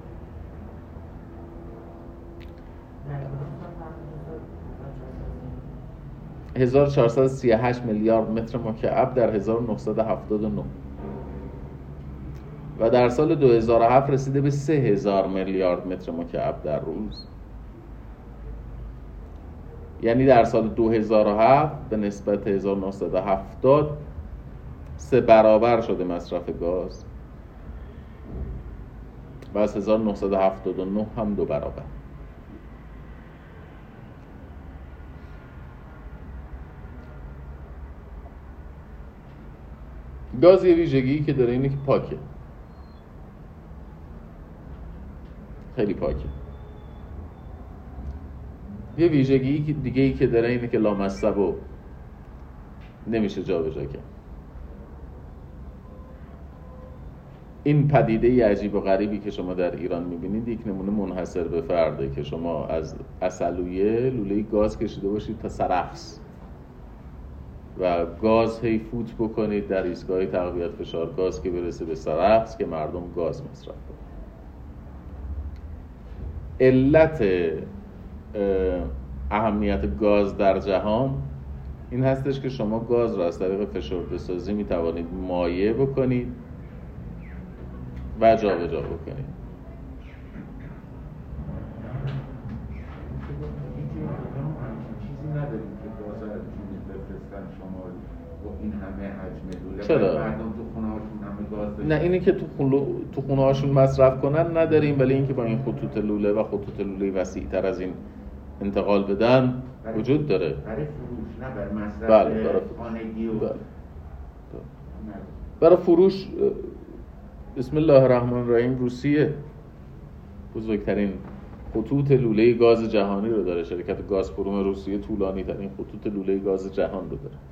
Speaker 1: هزار و چهارصد و سی و هشت میلیارد متر مکعب در هزار و نهصد و هفتاد و نه و در سال دو هزار و هفت رسیده به سه هزار میلیارد متر مکعب در روز. یعنی در سال دو هزار و هفت به نسبت هزار و نهصد و هفتاد سه برابر شده مصرف گاز و از هزار و نهصد و هفتاد و نه هم دو برابر. گاز یه ویژگی که داره اینه که پاکه، خیلی پاکه. یه ویژگی دیگه ای که داره اینه که لامصب نمیشه جا به جا کرد. این پدیده ای عجیب و غریبی که شما در ایران میبینید یک نمونه منحصر به فرده که شما از عسلویه لوله گاز کشیده باشید تا سرخس و گاز هی فوت بکنید در ایستگاه تقویت فشار گاز که برسه به سرخس که مردم گاز مصرف کنند. علت اهمیت گاز در جهان این هستش که شما گاز را از طریق فشرده سازی می توانید مایع بکنید و جا به جا بکنید.
Speaker 3: چیزی نداریم که گاز را بفرستن شما با این همه حجم لوله.
Speaker 1: چرا؟
Speaker 3: مردم تو خونه هاشون همه گاز داریم.
Speaker 1: نه اینی که تو خونه تو خونه هاشون مصرف کنن نداریم، ولی اینکه با این خطوط لوله و خطوط لوله وسیع تر از این انتقال بدن وجود داره.
Speaker 3: برای فروش نه برای مصرف.
Speaker 1: بله برای
Speaker 3: خانگی و
Speaker 1: بله. برای فروش. بسم الله الرحمن الرحیم روسیه بزرگترین خطوط لوله گاز جهانی رو داره. شرکت گازپروم روسیه طولانی ترین خطوط لوله گاز جهان رو داره.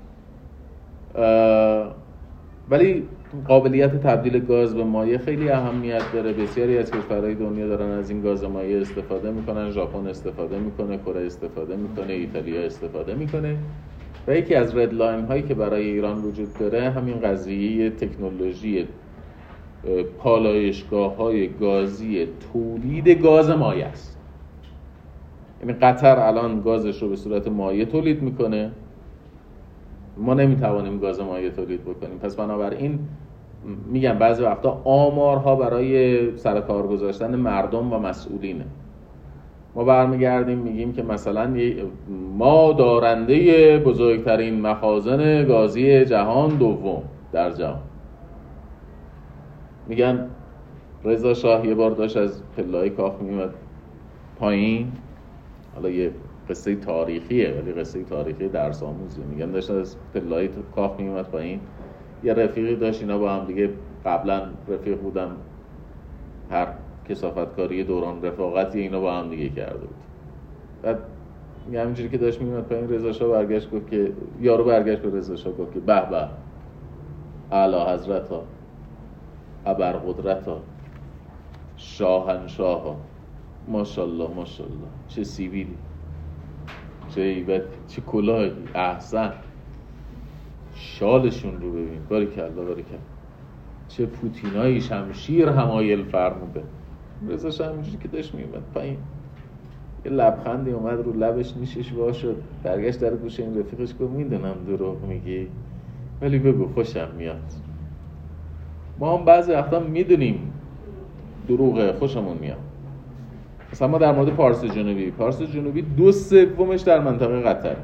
Speaker 1: ولی قابلیت تبدیل گاز به مایع خیلی اهمیت داره. بسیاری از کشورهای دنیا دارن از این گاز مایع استفاده میکنن. ژاپن استفاده میکنه، کره استفاده میکنه، ایتالیا استفاده میکنه. و یکی از رد لاین هایی که برای ایران وجود داره همین قضیه تکنولوژی پالایشگاه های گازی تولید گاز مایع است. یعنی قطر الان گازش رو به صورت مایع تولید میکنه، ما نمیتوانیم گاز مایع تولید بکنیم. پس بنابراین میگم بعضی وقتا آمارها برای سر کار گذاشتن مردم و مسئولینه. ما برمیگردیم میگیم که مثلا ما دارنده بزرگترین مخازن گازی جهان دوم در جهان. میگن رضا شاه یه بار داشت از پله‌های کاخ میومد پایین، حالا یه قصه تاریخیه ولی قصه تاریخی درس آموزیه. میگن داشت از پله‌های کاخ میومد پایین، یه رفیقی داشت، اینا با هم دیگه قبلا رفیق بودن، هر کثافتکاری دوران رفاقتی اینا با هم دیگه کرده بود. بعد میگه همینجوری که داشت میومد پایین رضا شاه برگشت گفت که یارو برگشت به رضا شاه گفت که به به اعلی حضرتا، ابرقدرتا، شاهنشاها، ماشاءالله ماشاءالله، چه سیبیلی، چه هیبت، چه کلاهی، احسن، شالشون رو ببین، باریکلا باریکلا، چه پوتینایی، شمشیر همایل فرموده. رضا شاه همینجوری که داشت میومد پایین یه لبخندی اومد رو لبش، نیشش وا شد، برگشت در گوش این رفیقش گفت میدونم دروغ میگی ولی بگو خوشم میاد. ما هم بعضی وقتا میدونیم دروغه، خوشمون میاد. مثلا ما در مورد پارس جنوبی پارس جنوبی دو سومش در منطقه قطر،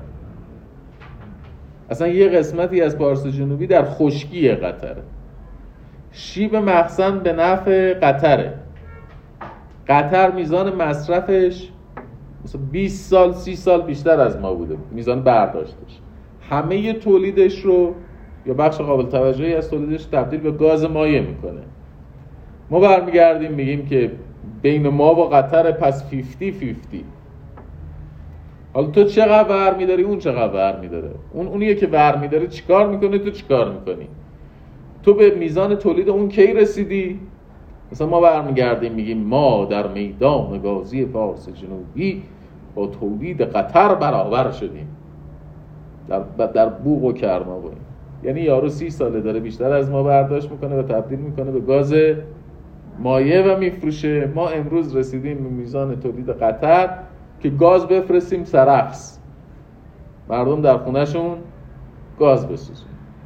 Speaker 1: اصلا یه قسمتی از پارس جنوبی در خشکی قطره، شیب مخزن به نفع قطره. قطر میزان مصرفش مثلا بیست سال سی سال بیشتر از ما بوده میزان برداشتش، همه تولیدش رو یا بخش قابل توجهی از تولیدش تبدیل به گاز مایع میکنه. ما برمیگردیم میگیم که بین ما و قطر پس پنجاه پنجاه. حالا تو چقدر ور میداری اون چقدر ور میداره، اون اونیه که ور میداره چیکار میکنه تو چیکار میکنی، تو به میزان تولید اون کی رسیدی. مثلا ما برمیگردیم میگیم ما در میدان گازی فارس جنوبی با تولید قطر برابر شدیم در در بوق و کرما. یعنی یارو سی ساله داره بیشتر از ما برداشت میکنه و تبدیل میکنه به گاز مایع و میفروشه. ما امروز رسیدیم به میزان تولید قطر که گاز بفرستیم سرخس، مردم در خونهشون گاز بسوزن.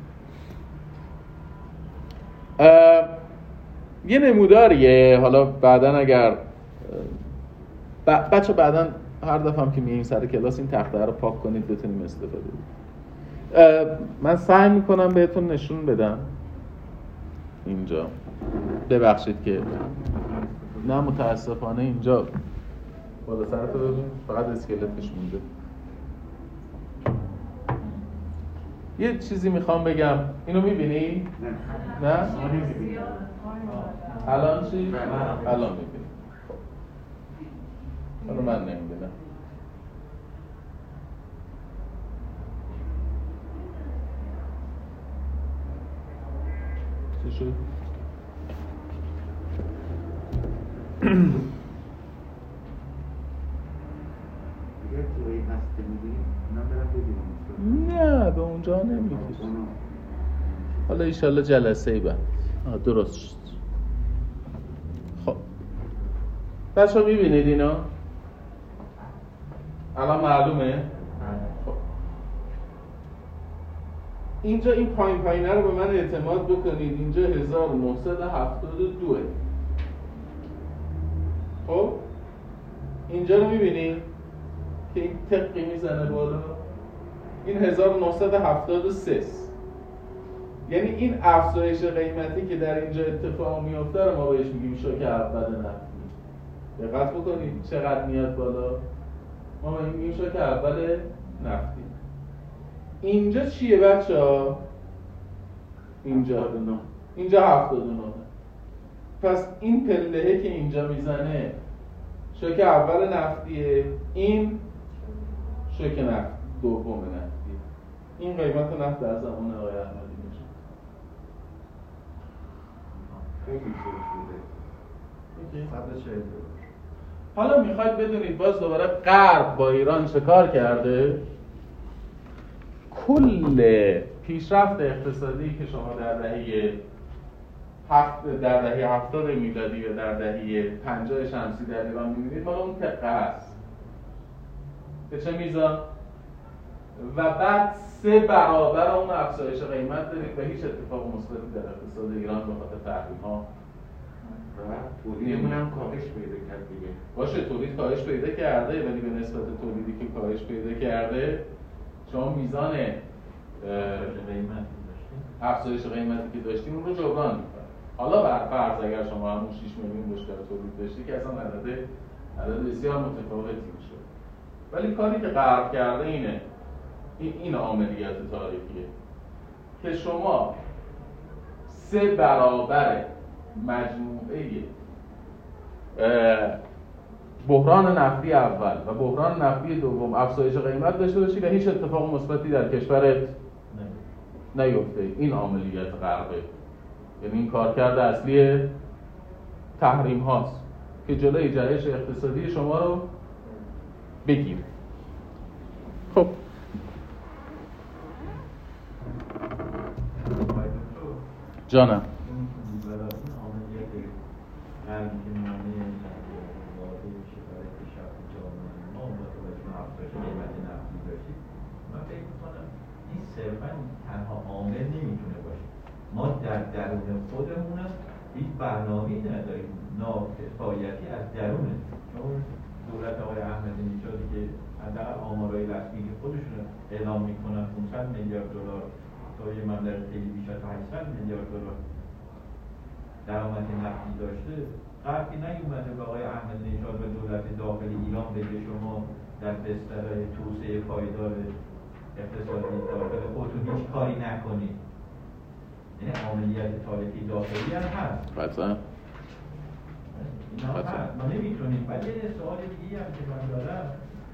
Speaker 1: یه نموداریه، حالا بعدن اگر ب... بچه بعدن هر دفعه هم که میاییم سر کلاس این تخته رو پاک کنید بتونیم استفاده کنیم. من سعی میکنم بهتون نشون بدم اینجا، ببخشید که نه متاسفانه اینجا بالا سرتو ببین فقط اسکلتش مونده. یه چیزی میخوام بگم، اینو میبینی؟ نه؟ نه؟ الان چی؟ الان میبینی. حالا من نمیبینم. چی شد؟ نه به اونجا نمیکشه. حالا ایشالله جلسه ای بعد درست شد. خب بچه ها میبینید اینا؟ الان معلومه؟ خب اینجا این پایین پایینه رو به من اعتماد بکنید، اینجا هزار و نهصد و هفتاد و دو. خب اینجا رو میبینید که این تقی میزنه بالا، این هزار و نهصد و هفتاد و سه. یعنی این افزایش قیمتی که در اینجا اتفاق میفته رو ما بهش میگیم شوک اول نفتی. دقت بکنید چقدر میاد بالا، ما بهش میگیم شوک اول نفتی. اینجا چیه بچه‌ها؟ اینجا اینجا هفتاد و نه. پس این پله‌ای که اینجا میزنه شوک اول نفتیه، این شوک نفت دوم نفتیه. این قیمت نفت در زمان آقای احمدی میشه.
Speaker 3: خیلی شده.
Speaker 4: صد و چهل دلار.
Speaker 1: حالا میخواید بدونید باز دوباره غرب با ایران چه کار کرده؟ کل پیشرفت اقتصادی که شما در دهه هفت در دهه هفتاد میلادی و در دهه پنجاه شمسی در ایران می‌بینید مال اون تقه است. به چه میزان؟ و بعد سه برابر اون افزایش قیمت دارید و هیچ اتفاق مثبتی در اقتصاد ایران به خاطر تحریم‌ها
Speaker 3: و تولیدمون هم کاهش پیدا کرد دیگه.
Speaker 1: باشه تولید کاهش پیدا کرده، ولی به نسبت تولیدی که کاهش پیدا کرده شما میزان افزایش قیمتی که داشتیم اون رو جبران می‌کنه. حالا بر فرض اگر شما همون شش میلیون بشکه تولید داشتی که اصلا عدد عدد بسیار متفاوتی میشه. ولی کاری که غرب کرده اینه، این این عاملیت تاریخیه که شما سه برابر مجموعه بحران نفتی اول و بحران نفتی دوم افزایش قیمت داشته باشی و هیچ اتفاق مثبتی در کشورت نیفته. این عملیات غربه، یعنی این کارکرد اصلی تحریم هاست که جلوی جهش اقتصادی شما رو بگیره. خب جانم
Speaker 4: صرفاً تنها عامل نمیتونه باشه. ما در درون خودمون هیچ برنامه‌ای نداریم، ناکفایتی از درونه. چون دولت آقای احمدی نژادی که حداقل آمارای رسمی که خودشون اعلام میکنن پانصد میلیارد دلار تا یه مبلغ خیلی بیش از هشتصد میلیارد دلار درآمد نفتی داشته، قبلی نیومده به آقای احمد نژاد و دولت داخلی ایران بگه شما در بستر توسعه پایدار اقتصادی داخل خودتون هیچ کاری نکنید. یعنی عملیات تاریخی داخلی هم هست.
Speaker 1: قطعا.
Speaker 4: اینا هست. ما نمیتونیم. ولی یه سوال دیگه هم که من دارم،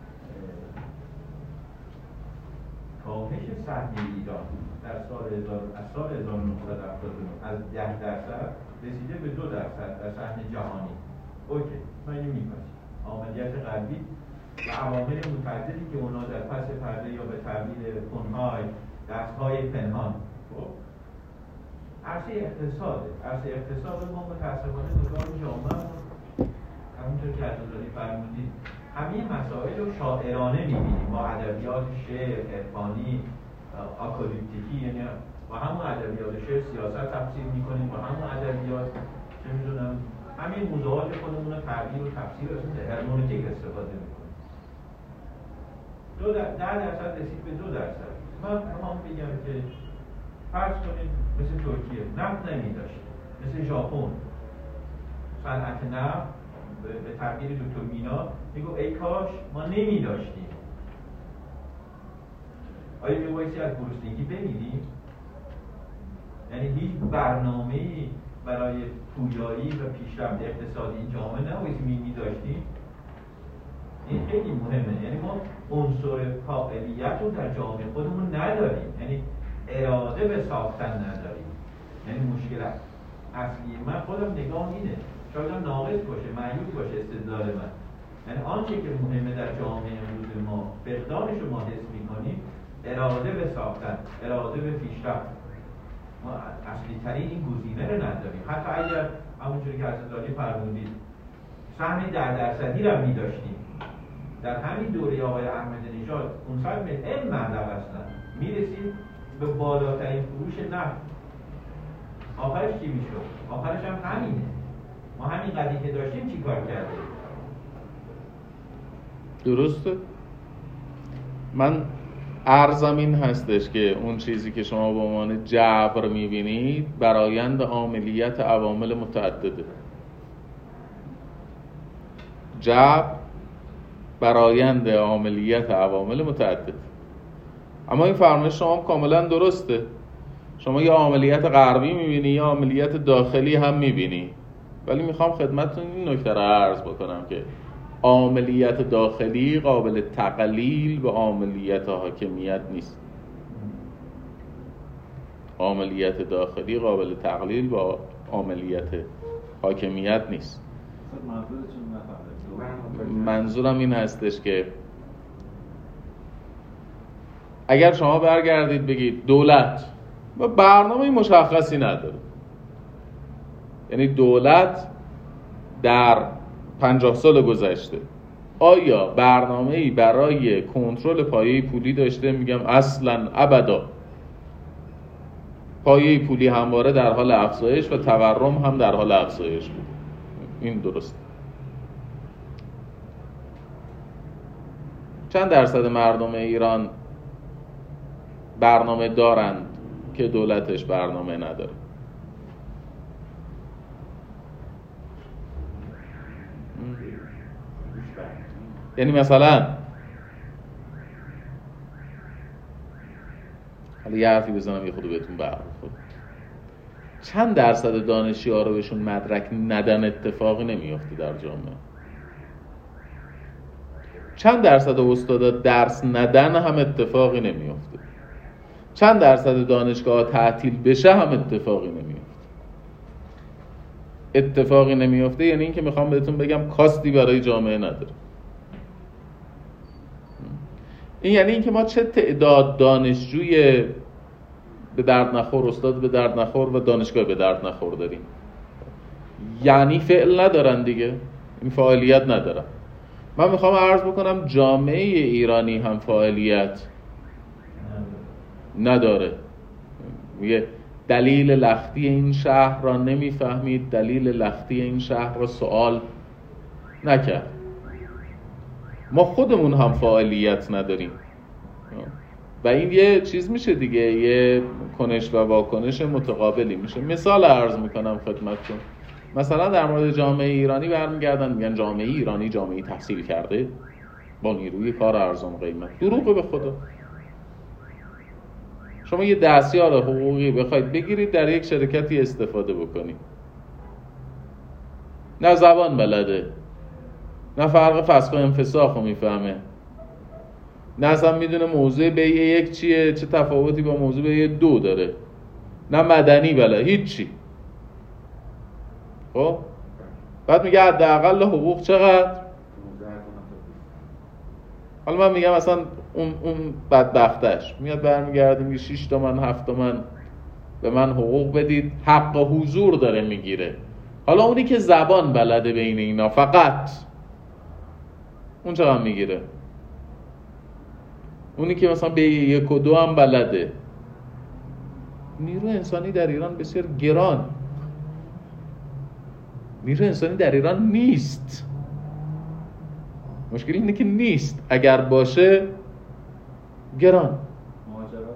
Speaker 4: کاهش سهمیه ایران در سال از سال هزار و نهصد و هفتاد و نه از ده درصد رسیده به دو درصد در سهم جهانی. اوکی، ما اینو می‌پذیریم. عملیات غربی و عوامل متعددی که اونا در پس پرده یا به تعبیر کنهای دستهای پنهان. خب عرصه اقتصاد، عرصه اقتصاد ما متأسفانه نگاه جامعه همونطور که عزیزانی فرمودید همه مسائل رو شاعرانه می‌بینیم با ادبیات شعر، عرفانی، آکالیپتیکی، یعنی با همون ادبیات شعر سیاست تفسیر می‌کنیم، با همون ادبیات چه می‌دونم همین موضوعات خودمون رو تعبیر و تفسیر از هرمونتیک استفاده می‌کنیم. دو در ده درصد رسید به دو درصد. من هم بگم که فرض کنید مثل ترکیه نفت نمی‌داشت، مثل ژاپن صنعت نفت به تعبیر دکتر مینا میگو ای کاش ما نمی داشتیم. آیا میبایستی از گرسنگی بمیریم؟ یعنی هیچ برنامه‌ای برای پویایی و پیشرفت اقتصادی این جامعه نبایستی می داشتیم. این خیلی مهمه. یعنی ما عنصر فاعلیت رو در جامعه خودمون نداریم، یعنی اراده به ساختن نداریم. یعنی مشکل اصلی من خودم نگاه اینه، شاید هم ناقص باشه، معیوب باشه استدلال من. یعنی آنچه که مهمه در جامعه امروز ما فقدانش رو ما حس می‌کنیم، اراده به ساختن، اراده به پیشرفت. ما اصلی ترین این گزینه رو نداریم. حتی اگر همونجوری که عزیزانی فرمودید سهم ده درصدی رو می‌داشتیم در همین دوره آقای احمد نژاد پانصد میلیون مبلغ اصلا می‌رسید به بالاترین فروش نفت. آخرش چی می‌شد؟ آخرش هم همینه. ما همین قضیه که داشتیم چی کار کردیم؟
Speaker 1: درسته؟ من عرضم این هستش که اون چیزی که شما به عنوان جبر میبینید برآیند عاملیت عوامل متعدده. جبر برآیند عاملیت عوامل متعدد. اما این فرمایش شما کاملا درسته. شما یه عاملیت غربی میبینی یا عاملیت داخلی هم میبینی. ولی میخوام خدمتتون این نکته رو عرض بکنم که عاملیت داخلی قابل تقلیل به عاملیت حاکمیت نیست. عاملیت داخلی قابل تقلیل با عاملیت حاکمیت نیست. منظورم این هستش که اگر شما برگردید بگید دولت با برنامه مشخصی نداره، یعنی دولت در پنجاه سال گذشته آیا برنامه‌ای برای کنترل پایه پولی داشته؟ میگم اصلاً ابدا. پایه پولی همواره در حال افزایش و تورم هم در حال افزایش بود. این درست. چند درصد مردم ایران برنامه دارند که دولتش برنامه نداره؟ یعنی مثلا حالا یه حرفی بزنم یه خود بهتون برخورد، چند درصد دانشیارا رو بهشون مدرک ندن اتفاقی نمیفته در جامعه؟ چند درصد استادا درس ندن هم اتفاقی نمیفته؟ چند درصد دانشگاه تعطیل بشه هم اتفاقی نمیفته؟ اتفاقی نمیفته یعنی این که میخوام بهتون بگم کاستی برای جامعه نداره. این یعنی این که ما چه تعداد دانشجوی به درد نخور، استاد به درد نخور و دانشگاه به درد نخور داریم. یعنی فعل ندارن دیگه، این فعالیت ندارن. من میخوام عرض بکنم جامعه ایرانی هم فعالیت نداره. میگه دلیل لختی این شهر را نمیفهمید، دلیل لختی این شهر را سوال نکرد. ما خودمون هم فعالیت نداریم و این یه چیز میشه دیگه، یه کنش و واکنش متقابلی میشه. مثال عرض میکنم خدمتتون. مثلا در مورد جامعه ایرانی برمیگردن میگن جامعه ایرانی جامعه تحصیل کرده با نیروی کار ارزان قیمت. دروغه به خدا. شما یه دستیار حقوقی بخواید بگیرید در یک شرکتی استفاده بکنید، نه زبان بلده، نه فرق فسخ و انفساخ رو میفهمه، نه اصلا میدونه موضوع بیع یک چیه، چه تفاوتی با موضوع بیع دو داره، نه مدنی بلده، هیچی. خب بعد میگه حداقل حقوق چقدر؟ حالا من میگم مثلا اون اون بدبختش میاد برمیگرده میگه شش تومن هفت تومن به من حقوق بدید، حق حضور داره میگیره. حالا اونی که زبان بلده بین اینا فقط اون چقدر میگیره؟ اونی که مثلا به یک و دو هم بلده. نیرو انسانی در ایران بسیار گران، نیرو انسانی در ایران نیست. مشکل اینه که نیست، اگر باشه گران.
Speaker 2: مهاجرت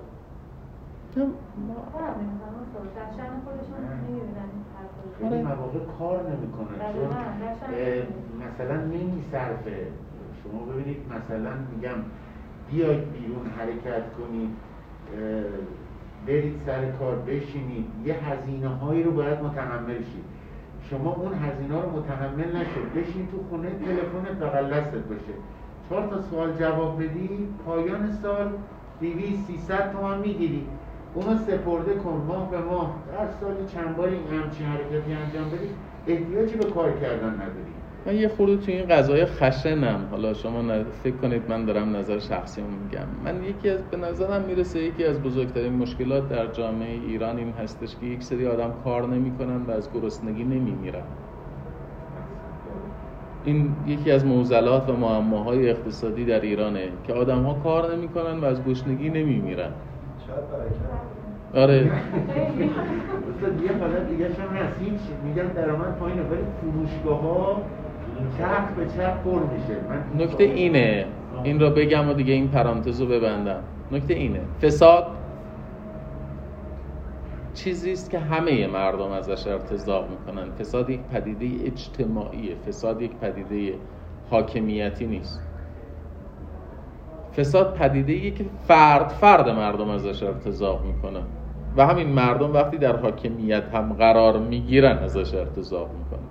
Speaker 3: خیلی مواقع کار نمیکنه، چون مثلا نمیصرفه. شما ببینید مثلا میگم بیاید بیرون حرکت کنید، برید سر کار بشینید، یه هزینه هایی رو باید متحمل شید. شما اون هزینه رو متحمل نشد، بشین تو خونه تلفنت بغل دستت باشه، چهار تا سوال جواب بدی، پایان سال دویست سیصد تومان میگیری، اونو سپرده کن ماه به ماه، هر سالی چند باری همچین حرکتی انجام بدی، احتیاجی به کار کردن نداری.
Speaker 1: من یه خورده تو این قضای خشنم، حالا شما فکر کنید من دارم نظر شخصی میگم. من یکی از به نظرم میرسه یکی از بزرگترین مشکلات در جامعه ایران این هستش که یک سری آدم کار نمیکنن و از گرسنگی نمیمیرن. این یکی از معضلات و معماهای اقتصادی در ایرانه که آدم‌ها کار نمیکنن و از گرسنگی نمیمیرن.
Speaker 2: شاید برکت.
Speaker 1: آره.
Speaker 3: مثلا یه حالت دیگه هم هست، هیچ میگن درآمد پایینه ولی فروشگاه‌ها چرخ به چرخ پر میشه. من
Speaker 1: نکته اینه، این رو بگم و دیگه این پرانتز رو ببندم. نکته اینه، فساد چیزی است که همه مردم ازش ارتضاع میکنن. فساد یک پدیده اجتماعیه، فساد یک پدیده حاکمیتی نیست. فساد پدیده‌ایه که فرد فرد مردم ازش ارتضاع میکنن و همین مردم وقتی در حاکمیت هم قرار میگیرن ازش ارتضاع میکنن.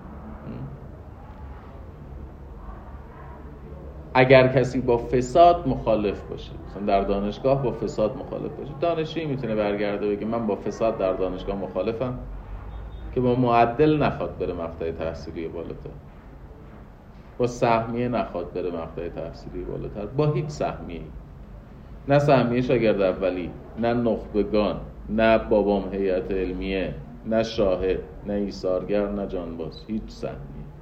Speaker 1: اگر کسی با فساد مخالف باشه، مثلا در دانشگاه با فساد مخالف باشه، دانشجویی میتونه برگرده بگه من با فساد در دانشگاه مخالفم که با معدل نخواد بره مقطع تحصیلی بالاتر، با سهمیه نخواد بره مقطع تحصیلی بالاتر، با هیچ سهمیه‌ای، نه سهمیه شاگرد اولی، نه نخبگان، نه بابام هیئت علمیه، نه شاهد، نه ایثارگر، نه جانباز، هیچ سهمیه.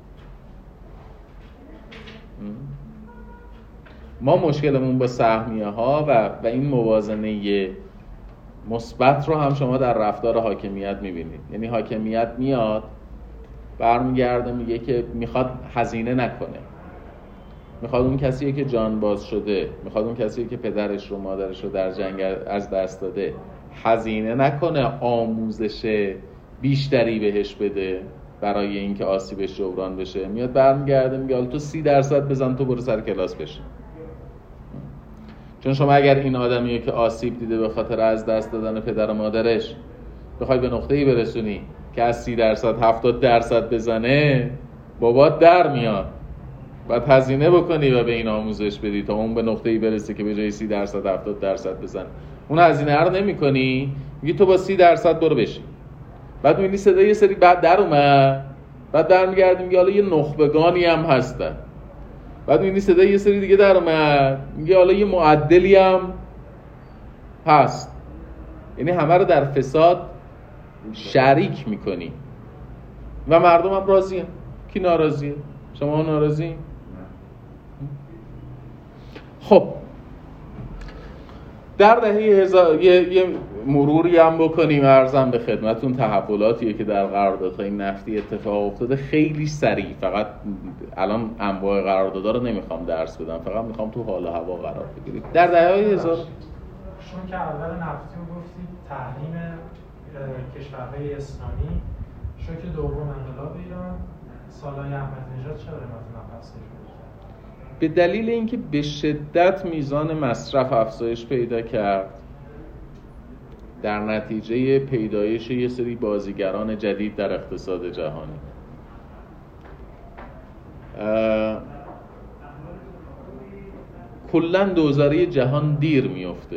Speaker 1: ما مشکلمون با سهمیه ها و و این موازنه مثبت رو هم شما در رفتار حاکمیت میبینید. یعنی حاکمیت میاد برمیگرده میگه که میخواد هزینه نکنه، میخواد اون کسی که جانباز شده، میخواد اون کسی که پدرش رو مادرش رو در جنگ از دست داده هزینه نکنه، آموزش بیشتری بهش بده برای اینکه آسیبش جبران بشه. میاد برمیگرده میگه حالا تو سی درصد بزن، تو برو سر کلاس بشه. چون شما اگر این آدمیه که آسیب دیده به خاطر از دست دادن پدر و مادرش بخوای به نقطه‌ای برسونی که از سی درصد هفتاد درصد بزنه، بابات در میاد، باید هزینه بکنی و به این آموزش بدی تا اون به نقطه‌ای برسه که به جای سی درصد هفتاد درصد بزنه. اون هزینه رو نمی کنی، میگی تو با سی درصد برو بشی. بعد میبینی صدای یه سری بعد در اومد، بعد در میگردی میگه حالا یه نخبگانی هم هستن، بعد میبینی صدای یه سری دیگه در اومد میگه حالا یه معدلی هم هست. یعنی همه رو در فساد شریک میکنی و مردم هم راضی هم. کی ناراضیه؟ شما ناراضی؟ خب در دهه هزار یه, یه مروری هم بکنیم، عرضم به خدمتون تحولاتیه که در قراردادهای نفتی اتفاق افتاده خیلی سریع. فقط الان انواع قراردادها رو نمیخوام درس بدم، فقط میخوام تو حال و هوا قرار بگیرید. در دهه هزار
Speaker 5: شما که اول نفتی رو گفتید تحریم کشورهای اسلامی، شوک دوم انقلاب ایران، سالهای احمدی نژاد چرا قیمت نفت افزایش پیدا کرد؟
Speaker 1: به دلیل اینکه به شدت میزان مصرف افزایش پیدا کرد در نتیجه پیدایش یه سری بازیگران جدید در اقتصاد جهانی. کلاً دوزاری جهان دیر میفته.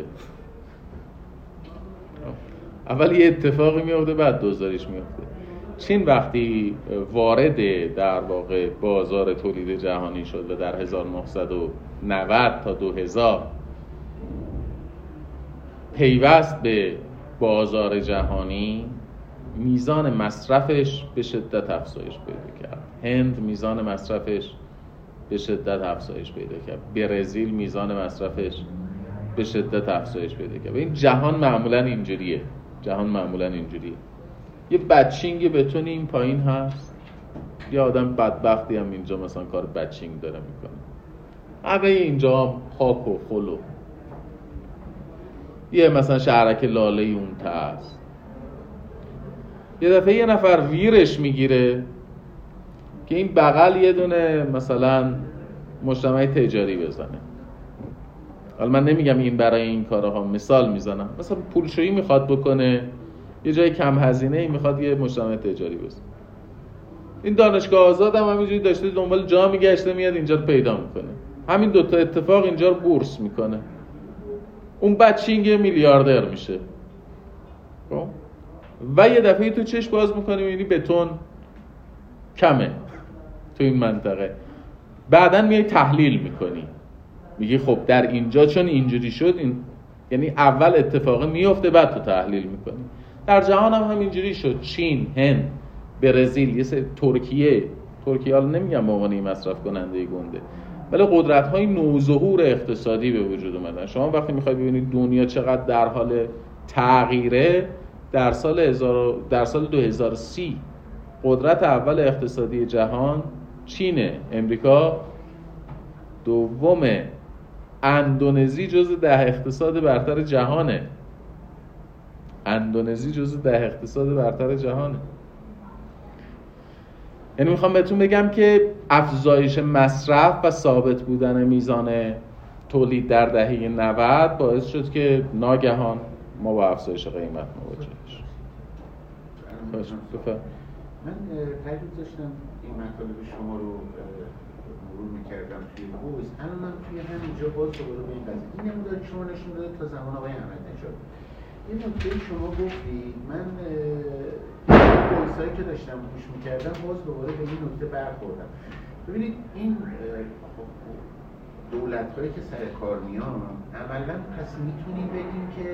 Speaker 1: اول یه اتفاقی میفته بعد دوزاریش میفته. چین وقتی وارد در واقع بازار تولید جهانی شد و در هزار و نهصد و نود تا دو هزار پیوست به بازار جهانی، میزان مصرفش به شدت افزایش پیدا کرد. هند میزان مصرفش به شدت افزایش پیدا کرد. برزیل میزان مصرفش به شدت افزایش پیدا کرد. این جهان معمولا اینجوریه. جهان معمولا اینجوریه. یه بچینگ بتونی این پایین هست، یه آدم بدبختی هم اینجا مثلا کار بچینگ داره میکنه. همه اینجا خاک و خلو. یه مثلا شهرک لاله اون ته هست. یه دفعه یه نفر ویرش میگیره که این بغل یه دونه مثلا مجتمع تجاری بزنه. حالا من نمیگم این برای این کارها، مثال میزنم. مثلا پولشویی میخواد بکنه، یه جای کم هزینه میخواد یه مجتمع تجاری بزنه. این دانشگاه آزاد هم همینجوری داشته دنبال جا میگشته، میاد اینجا رو پیدا میکنه. همین دوتا اتفاق اینجا رو بورس میکنه. اون بچینگ میلیاردر میشه و یه دفعه تو چشم باز میکنی میبینی بتون کمه تو این منطقه. بعدن میای تحلیل میکنی، میگی خب در اینجا چون اینجوری شد، این یعنی اول اتفاق میفته بعد تو تحلیل میکنی. در جهان هم همینجوری شد. چین، هند، برزیل، یه سری ترکیه ترکیه حالا نمیگم به عنوان مصرف کننده گنده، ولی قدرت‌های نوظهور اقتصادی به وجود اومدن. شما وقتی میخواید ببینید دنیا چقدر در حال تغییره، در سال هزار در سال دو هزار و سی قدرت اول اقتصادی جهان چینه، امریکا دومه، اندونزی جزو ده اقتصاد برتر جهانه. اندونزی جزو ده اقتصاد برتر جهانه. یعنی میخوام بهتون بگم که افزایش مصرف و ثابت بودن میزان تولید در دهه نود باعث شد که ناگهان ما با افزایش قیمت مواجه شیم.
Speaker 3: من تجربه داشتم این مطالب شما رو مرور میکردم توی بوز. الان من توی همینجا باز دوباره به این قضیه این نمودار شما نشون داده تا زمان آقای احمدی‌نژاد. این نکته شما گفتی، من بوزهایی که داشتم گوش میکردم باز دوباره به این نکته برخوردم. ببینید این دولت‌هایی که سر کار میان عملاً پس میتونیم بگیم که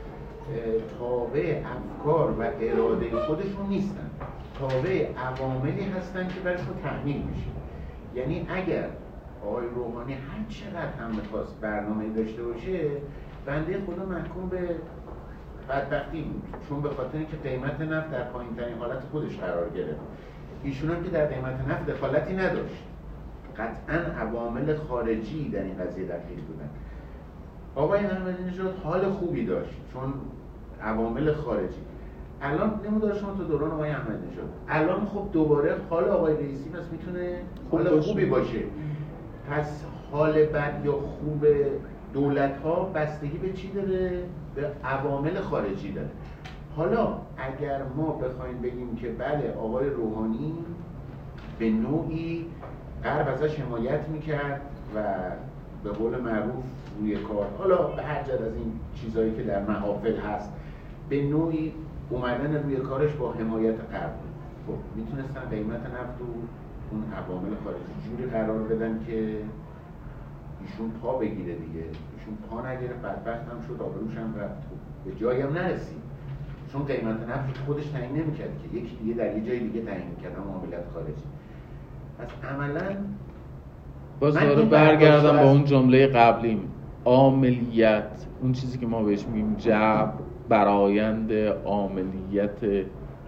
Speaker 3: تابع افکار و اراده خودشون نیستن، تابع عواملی هستن که براشون تحمیل میشه. یعنی اگر آقای روحانی هر چقدر هم میخواست برنامه داشته باشه، بنده خدا محکوم به بدبختی بود، چون به خاطر اینکه قیمت نفت در پایین ترین حالت خودش قرار گرفت. ایشون هم که در قیمت نفت دخالتی نداشت، قطعاً عوامل خارجی در این قضیه دخیل بودن. آقای احمدی‌نژاد حال خوبی داشت چون عوامل خارجی. الان نمودار شما تو دوران آقای احمدی‌نژاد، الان خب دوباره حال آقای رئیسی پس میتونه حال خوبی باشه. پس حال بد یا خوب دولت‌ها بستگی به چی داره؟ به عوامل خارجی داره. حالا اگر ما بخوایم بگیم که بله آقای روحانی به نوعی غرب ازش حمایت میکرد و به قول معروف روی کار، حالا به هر جد از این چیزایی که در محافل هست، به نوعی اومدن روی کارش با حمایت غرب، خب میتونستن قیمت نفت و اون عوامل خارجی جوری قرار بدن که ایشون پا بگیره دیگه. ایشون پا نگرفت، بدبخت هم شد، آبروش هم رفت، به جایی هم نرسید، چون قیمت نفت خودش تعیین نمی‌کرد که یکی دیگه در یه جای دیگه تعیین می‌کرد، معاملات خارجی. پس عملاً
Speaker 1: باز دوباره برگردم با اون جمله قبلیم، عاملیت، اون چیزی که ما بهش میگیم جبر، برآیند عاملیت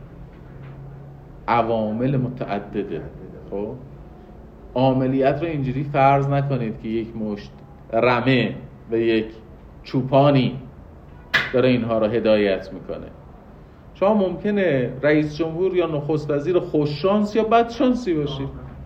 Speaker 1: عوامل متعدده. خب عاملیت رو اینجوری فرض نکنید که یک مشت رمه و یک چوپانی داره اینها رو هدایت میکنه، شما ممکنه رئیس جمهور یا نخست وزیر خوش شانس یا بد شانسی باشید.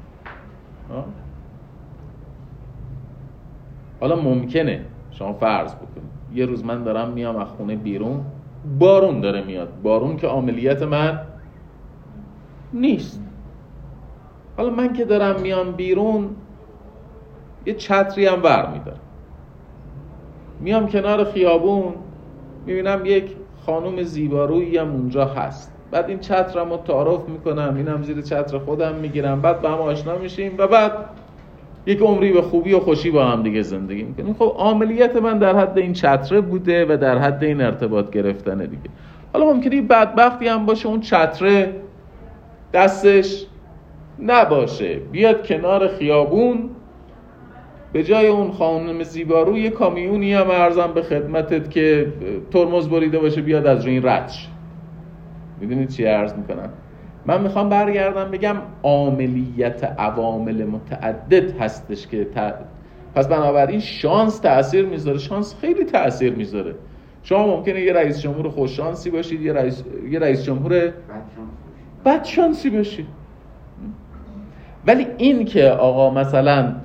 Speaker 1: حالا ممکنه شما فرض بکنید یه روز من دارم میام از خونه بیرون، بارون داره میاد، بارون که عاملیت من نیست. حالا من که دارم میام بیرون یه چتری هم ور میدارم، میام کنار خیابون میبینم یک خانم زیبارویی هم اونجا هست، بعد این چترم رو تعارف میکنم، اینم زیر چتر خودم میگیرم، بعد با هم آشنا میشیم و بعد یک عمری به خوبی و خوشی با هم دیگه زندگی میکنیم. خب عملیات من در حد این چتره بوده و در حد این ارتباط گرفتن دیگه. حالا ممکنه بدبختی هم باشه اون چتره دستش نباشه، بیاد کنار خیابون، به جای اون خانم زیبارو یه کامیونی هم عرضم به خدمتت که ترمز بریده باشه بیاد از روی این رد شه. میدونید چی عرض میکنم؟ من میخوام برگردم بگم عاملیت عوامل متعدد هستش که ت... پس بنابراین شانس تأثیر میذاره، شانس خیلی تأثیر میذاره. شما ممکنه یه رئیس جمهور خوش شانسی باشید، یه رئیس یه رئیس جمهور بد شانسی باشید. ولی این که آقا مثلا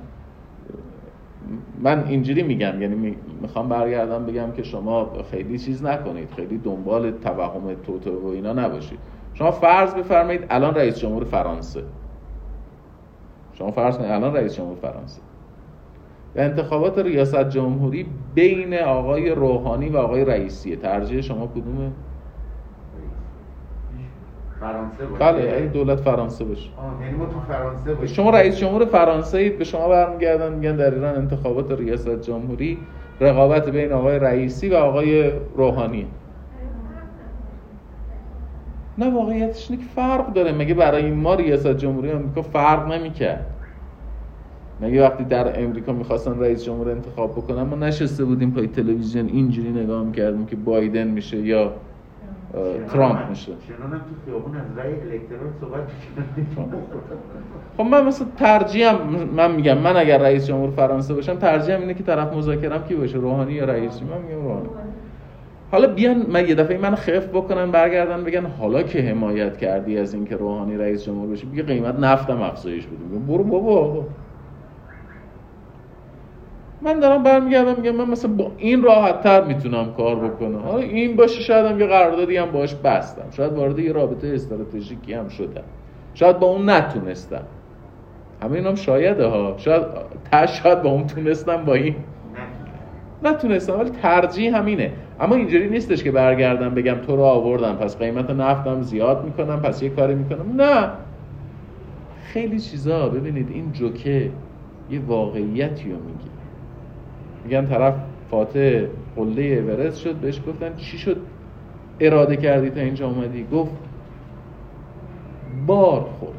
Speaker 1: من اینجوری میگم، یعنی میخوام برگردم بگم که شما خیلی چیز نکنید، خیلی دنبال توهم توته و اینا نباشید. شما فرض بفرمایید الان رئیس جمهور فرانسه، شما فرض کنید الان رئیس جمهور فرانسه و انتخابات ریاست جمهوری بین آقای روحانی و آقای رئیسیه، ترجیح شما کدومه؟
Speaker 3: فرانسه باشه.
Speaker 1: بله، این دولت فرانسه باشه.
Speaker 3: آه یعنی ما تو فرانسه باشیم.
Speaker 1: شما رئیس جمهور فرانسه اید، به شما برمیگردن میگن در ایران انتخابات ریاست جمهوری رقابت بین آقای رئیسی و آقای روحانی. نه واقعیتش اینه که فرق داره. مگه برای ما ریاست جمهوری آمریکا فرق نمی‌کرد؟ مگه وقتی در امریکا می‌خواستن رئیس جمهور انتخاب بکنن ما نشسته بودیم پای تلویزیون اینجوری نگاه می‌کردیم که بایدن میشه یا ترامپ میشه؟
Speaker 3: چنانم تو خیابون از رأی الکترال صحبت می‌کنن.
Speaker 1: خب من مثلا ترجیحم، من میگم من اگر رئیس جمهور فرانسه باشم ترجیحم اینه که طرف مذاکرم کی باشه، روحانی یا رئیسی. من میگم روحانی. حالا بیان من یه دفعه من خف بکنن برگردن بگن حالا که حمایت کردی از اینکه روحانی رئیس جمهور بشه بگه قیمت نفتم افزایش بدیم. برو بابا. من دارم برمیگردم میگم من مثلا با این راحت تر میتونم کار بکنم. حالا این باشه شاید هم یه قراردادی هم باش بستم، شاید وارد یه رابطه استراتژیکی هم شدم، شاید با اون نتونستم، همه اینام شایده ها، شاید تا شاید با اون تونستم با این نتونستم، ولی ترجیح همینه. اما اینجوری نیستش که برگردم بگم تو رو آوردم پس قیمت نفتم زیاد میکنم پس یه کاری میکنم. نه، خیلی چیزا ببینید این جوکه یه واقعیتی رو میگه. میگن طرف فاتح قله اورست شد، بهش گفتن چی شد اراده کردی تا اینجا اومدی؟ گفت بار خورد.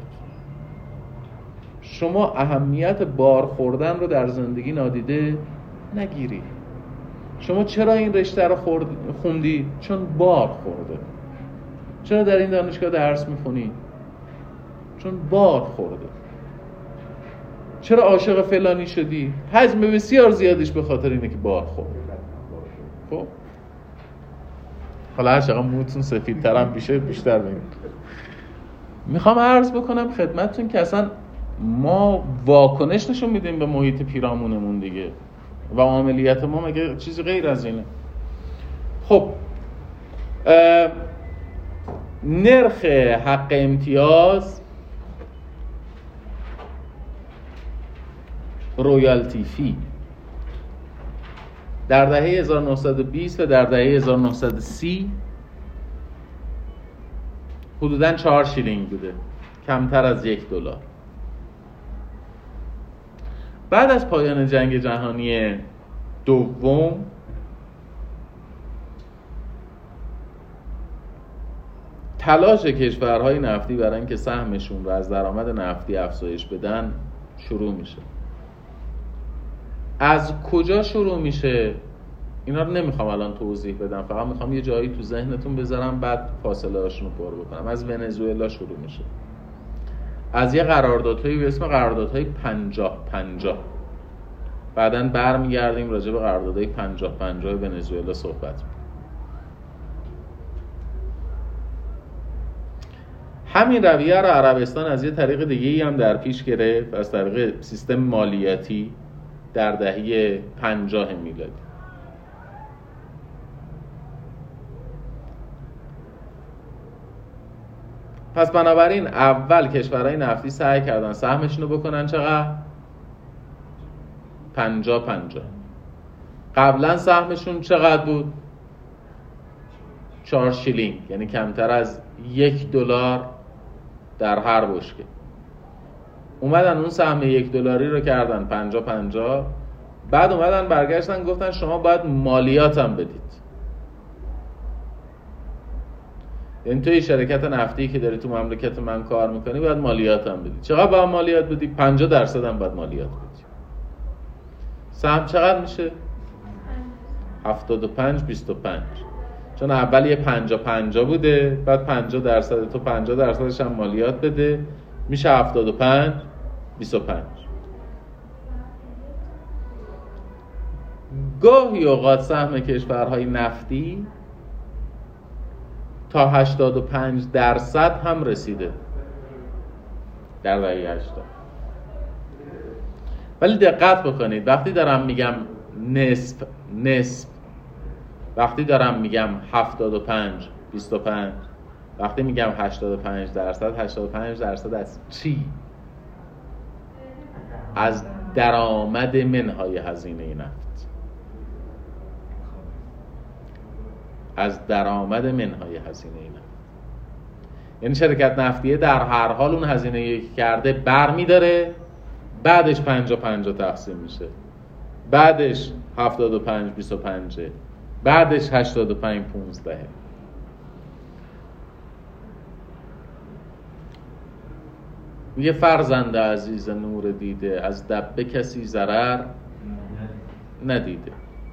Speaker 1: شما اهمیت بار خوردن رو در زندگی نادیده نگیری. شما چرا این رشته رو خوندی؟ چون بار خورده. چرا در این دانشگاه درس میخونی؟ چون بار خورده. چرا عاشق فلانی شدی؟ حجم بسیار زیادش به خاطر اینه که بار خورده. خب حالا هر چقدر موتون سفیدتر هم بیشه بیشتر بگیم. میخوام عرض بکنم خدمتتون که اصلا ما واکنش نشون میدیم به محیط پیرامونمون دیگه و عملیات ما مگه چیزی غیر از اینه؟ خب نرخ حق امتیاز رویالتی فی در دهه هزار و نهصد و بیست و در دهه هزار و نهصد و سی حدوداً چهار شیلینگ بوده، کمتر از یک دلار. بعد از پایان جنگ جهانی دوم تلاش کشورهای نفتی برای اینکه سهمشون رو از درآمد نفتی افزایش بدن شروع میشه. از کجا شروع میشه؟ اینا رو نمیخوام الان توضیح بدم، فقط میخوام یه جایی تو ذهنتون بذارم بعد فاصله هاشون رو پر بکنم. از ونزوئلا شروع میشه، از یه قراردادهایی به اسم قراردادهای پنجاه پنجاه. بعداً برمیگردیم راجع به قراردادهای پنجاه پنجاه ونزوئلا صحبت می‌کنیم. همین رویه رو عربستان از یه طریق دیگه‌ای هم در پیش گرفت، از طریق سیستم مالیاتی در دهه پنجاه میلادی. پس بنابراین اول کشورهای نفتی سعی کردن سهمشون رو بکنن چقدر؟ پنجاه پنجاه. قبلا سهمشون چقدر بود؟ چهار شیلینگ، یعنی کمتر از یک دلار در هر بشکه. اومدن اون سهم یک دلاری رو کردن پنجاه پنجاه. بعد اومدن برگشتن گفتن شما باید مالیات هم بدید. یعنی توی شرکت نفتی که داری تو مملکت من کار میکنی باید مالیات هم بدی. چقدر باید مالیات بدی؟ پنجاه درصد هم باید مالیات بدی. سهم چقدر میشه؟ هفتاد و پنج بیست و پنج. چون اول یه پنجاه پنجاه بوده، بعد پنجاه درصد تو پنجاه درصدش هم مالیات بده، میشه هفتاد و پنج بیست و پنج. گاهی اوقات سهم کشورهای نفتی تا هشتاد و پنج درصد هم رسیده در دهه هشتاد. ولی دقت بکنید وقتی دارم میگم نصف نصف، وقتی دارم میگم هفتاد و پنج بیست و پنج، وقتی میگم هشتاد و پنج درصد، هشتاد و پنج درصد از چی؟ از درآمد منهای هزینه نفت. از درآمد منهای هزینه نفت. یعنی شرکت نفتیه در هر حال اون هزینه‌ای که کرده برمی داره، بعدش پنجاه پنجاه تقسیم میشه، بعدش هفتاد و پنج بیست و پنج، بعدش هشتاد و پنج پونزده. یه فرزند عزیز نور دیده، از دبه کسی ضرر ندیده.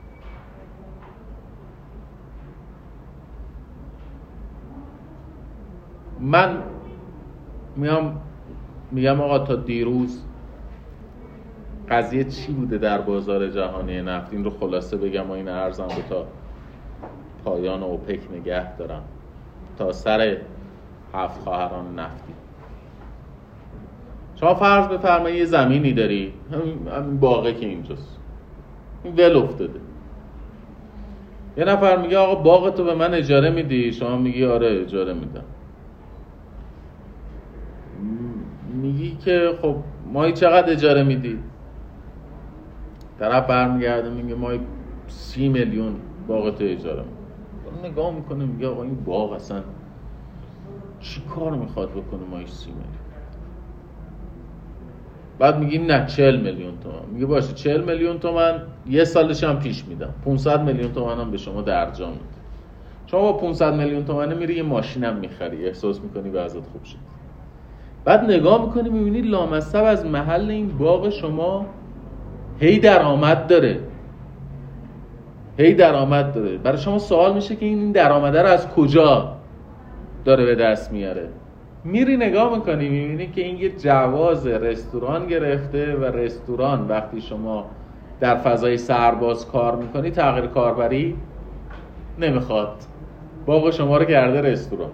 Speaker 1: من میام میگم آقا تا دیروز قضیه چی بوده در بازار جهانی نفت؟ این رو خلاصه بگم و این عرضم رو تا پایان اوپک نگه دارم، تا سر هفت خواهران نفتی. شما فرض بفرمایید یه زمینی داری، همین باغه که اینجاست، این ول افتاده. یه نفر میگه آقا باغ تو به من اجاره میدی؟ شما میگی آره اجاره میدم. میگی که خب ماهی چقدر اجاره میدی؟ طرف برمیگرده میگه ماهی سی میلیون باغ تو اجاره میدم. نگاه میکنه میگه آقا این باغ اصلا چی کار میخواد بکنه ماهی سی میلیون؟ بعد میگیم نه چهل میلیون تومان. میگه باشه چهل میلیون تومان یه سالش هم پیش میدم، پانصد میلیون تومان هم به شما درجا میدم. شما با پانصد میلیون تومان میری یه ماشین هم میخری، احساس میکنی وضعیت خوب شد. بعد نگاه میکنی میبینی لامصب از محل این باغ شما هی درآمد داره، هی درآمد داره. برای شما سوال میشه که این درآمده رو از کجا داره به دست میاره؟ میری نگاه میکنی میبینی که این یه جواز رستوران گرفته و رستوران وقتی شما در فضای سرباز کار میکنی تغییر کاربری نمیخواد، باغ شما رو کرده رستوران.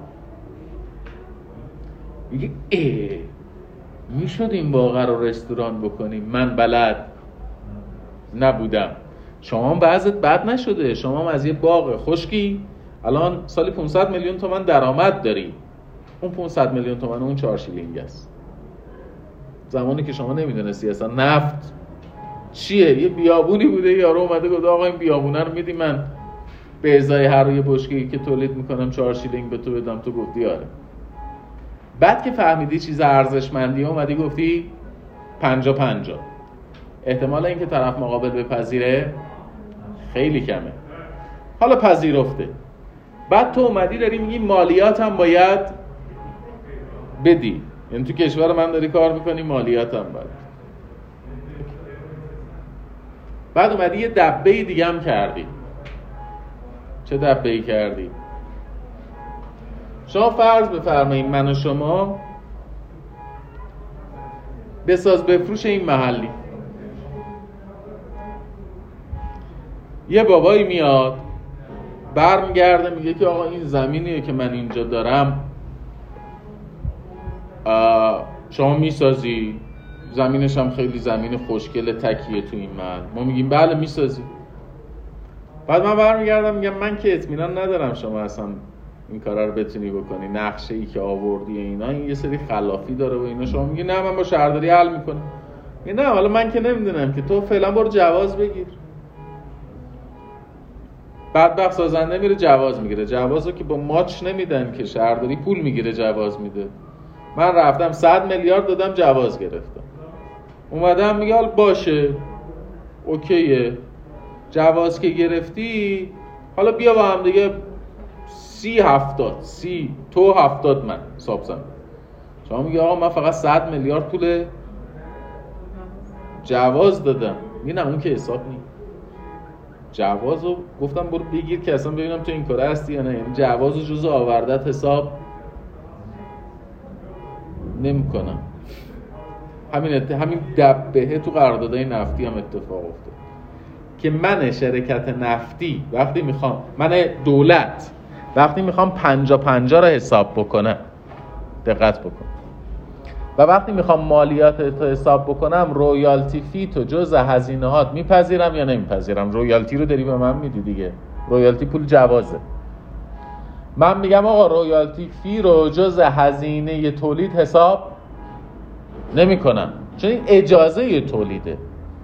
Speaker 1: میگه اه میشد این باغ رو رستوران بکنیم، من بلد نبودم. شما هم بعضت بد نشده، شما هم از یه باغ خشکی الان سالی پانصد میلیون تومان درآمد داری. اون پانصد میلیون تومان اون چهار شیلینگ است. زمانی که شما نمیدونستی اصلا نفت چیه، یه بیابونی بوده یارو اومده گفت آقا این بیابونه رو میدی من به ازای هر یه بشکه‌ای که تولید میکنم چهار شیلینگ به تو بدم، تو گفتی آره. بعد که فهمیدی چیز ارزشمندیه اومدی گفتی پنجا پنجا. احتمال اینکه طرف مقابل بپذیره خیلی کمه. حالا پذیرفته. بعد تو اومدی داری میگی مالیات هم باید بدی. یعنی تو کشور من داری کار میکنی مالیات هم باید. بعد اومدی یه دبه دیگه هم کردی. چه دبه ای کردی؟ شما فرض بفرمایید من و شما بساز بفروش این محلی. یه بابایی میاد برمیگرده میگه که آقا این زمینیه که من اینجا دارم شما میسازی، زمینش هم خیلی زمین خوشگل تکیه تو این محل. ما میگیم بله میسازی. بعد من برمیگردم میگم من که اطمینان ندارم شما اصلا این کارا رو بتونی بکنی، نقشه ای که آوردی اینا این یه سری خلافی داره و اینا. شما میگی نه من با شهرداری حل میکنم. میگه نه حالا من که نمیدونم که، تو فعلا برو جواز بگیر. بدبخت سازنده میره جواز میگیره، جوازو که با ماچ نمیدن که، شهرداری پول میگیره جواز میده. من رفتم صد میلیارد دادم جواز گرفتم، اومدم میگه حالا باشه اوکیه جواز که گرفتی، حالا بیا با هم دیگه سی هفتاد سی تو هفتاد من حساب زن. شما میگه آقا من فقط صد میلیارد پول جواز دادم. میگه نه اون که حساب نی، جوازو گفتم برو بگیر که اصلا ببینم تو این کاره هستی یا نه. یعنی جوازو جزء آوردت حساب نمی کنم. همین همین دبهه تو قراردادهای نفتی هم اتفاق افتاد که من شرکت نفتی وقتی میخوام، من دولت وقتی میخوام پنجا پنجا رو حساب بکنم، دقت بکن، و وقتی میخوام مالیات تو حساب بکنم رویالتی فی تو جزء هزینه هات میپذیرم یا نمیپذیرم. رویالتی رو داری به من میدی دیگه، رویالتی پول جوازه. من میگم آقا رویالتی فی رو جزء هزینه تولید حساب نمی کنم، چون این اجازه تولیده.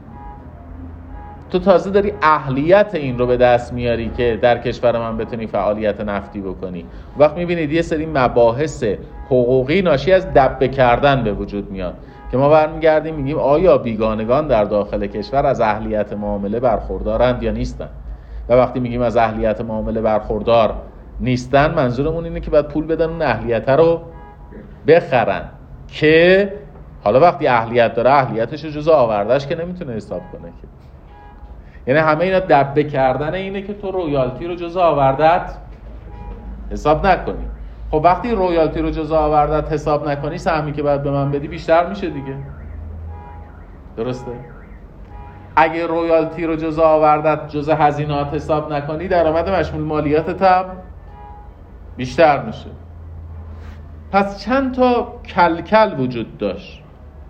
Speaker 1: تو تازه داری اهلیت این رو به دست میاری که در کشور من بتونی فعالیت نفتی بکنی. وقت میبینید یه سری مباحث حقوقی ناشی از دبه کردن به وجود میاد که ما برمیگردیم میگیم آیا بیگانگان در داخل کشور از اهلیت معامله برخوردارند یا نیستن. و وقتی میگیم از اهلیت معامله برخوردار نیستن، منظورمون اینه که باید پول بدن اون اهلیت رو بخرن، که حالا وقتی اهلیت داره اهلیتش رو جزء آوردهش که نمیتونه حساب کنه که. یعنی همه اینا دبه کردن اینه که تو رویالتی رو جزء آوردت حساب نکنی. خب وقتی رویالتی رو جزء آوردت حساب نکنی، سهمی که باید به من بدی بیشتر میشه دیگه، درسته؟ اگه رویالتی رو جزء آوردت جزء هزینات حساب نکنی، درآمد مشمول مالیاتت هم بیشتر میشه. پس چند تا کلکل وجود داشت،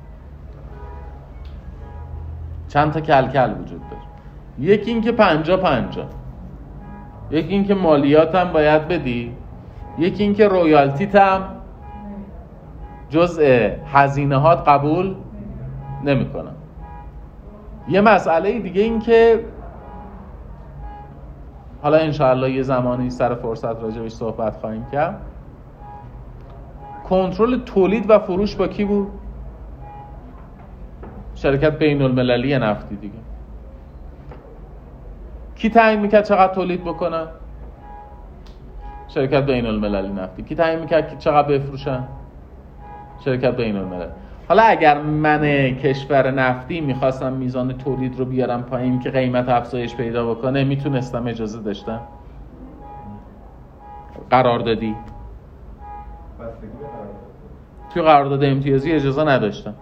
Speaker 1: چند تا کلکل وجود داشت. یکی این که پنجا پنجا، یکی این که مالیات هم باید بدی، یکی این که رویالتیت هم جزء هزینهات قبول نمی کنم. یه مسئله دیگه این که حالا انشاءالله یه زمانی سر فرصت راجع بهش صحبت خواهیم کرد، کنترل تولید و فروش با کی بود؟ شرکت بین المللی نفتی دیگه. کی تعیین میکرد چقدر تولید بکنن؟ شرکت بین المللی نفتی. کی تعیین میکرد که چقدر بفروشن؟ شرکت بین المللی. حالا اگر من کشور نفتی میخواستم میزان تولید رو بیارم پایین که قیمت افزایش پیدا بکنه، میتونستم، اجازه داشتم؟ قراردادی توی قرارداد امتیازی اجازه نداشتم.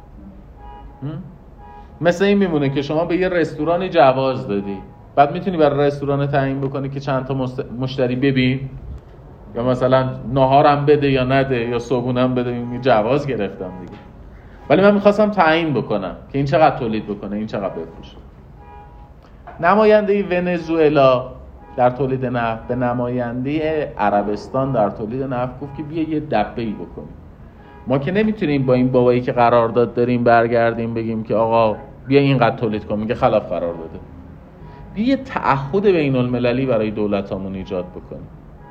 Speaker 1: مثل این میمونه که شما به یه رستورانی جواز دادی، بعد میتونی برای رستوران تعیین بکنی که چند تا مشتری ببین، یا مثلا ناهارم بده یا نده، یا صبحونم بده. این جواز گرفتم دیگه. ولی من میخواستم تعیین بکنم که این چقدر تولید بکنه، این چقدر بفروشه. نماینده ونزوئلا در تولید نفت به نماینده عربستان در تولید نفت گفت که بیا یه دبه‌ای بکنیم. ما که نمیتونیم با این بابایی که قرارداد داریم برگردیم بگیم که آقا بیا اینقدر تولید کن، میگه خلاف قرار داده. بیا یه تعهد بین المللی برای دولتامون ایجاد بکنیم.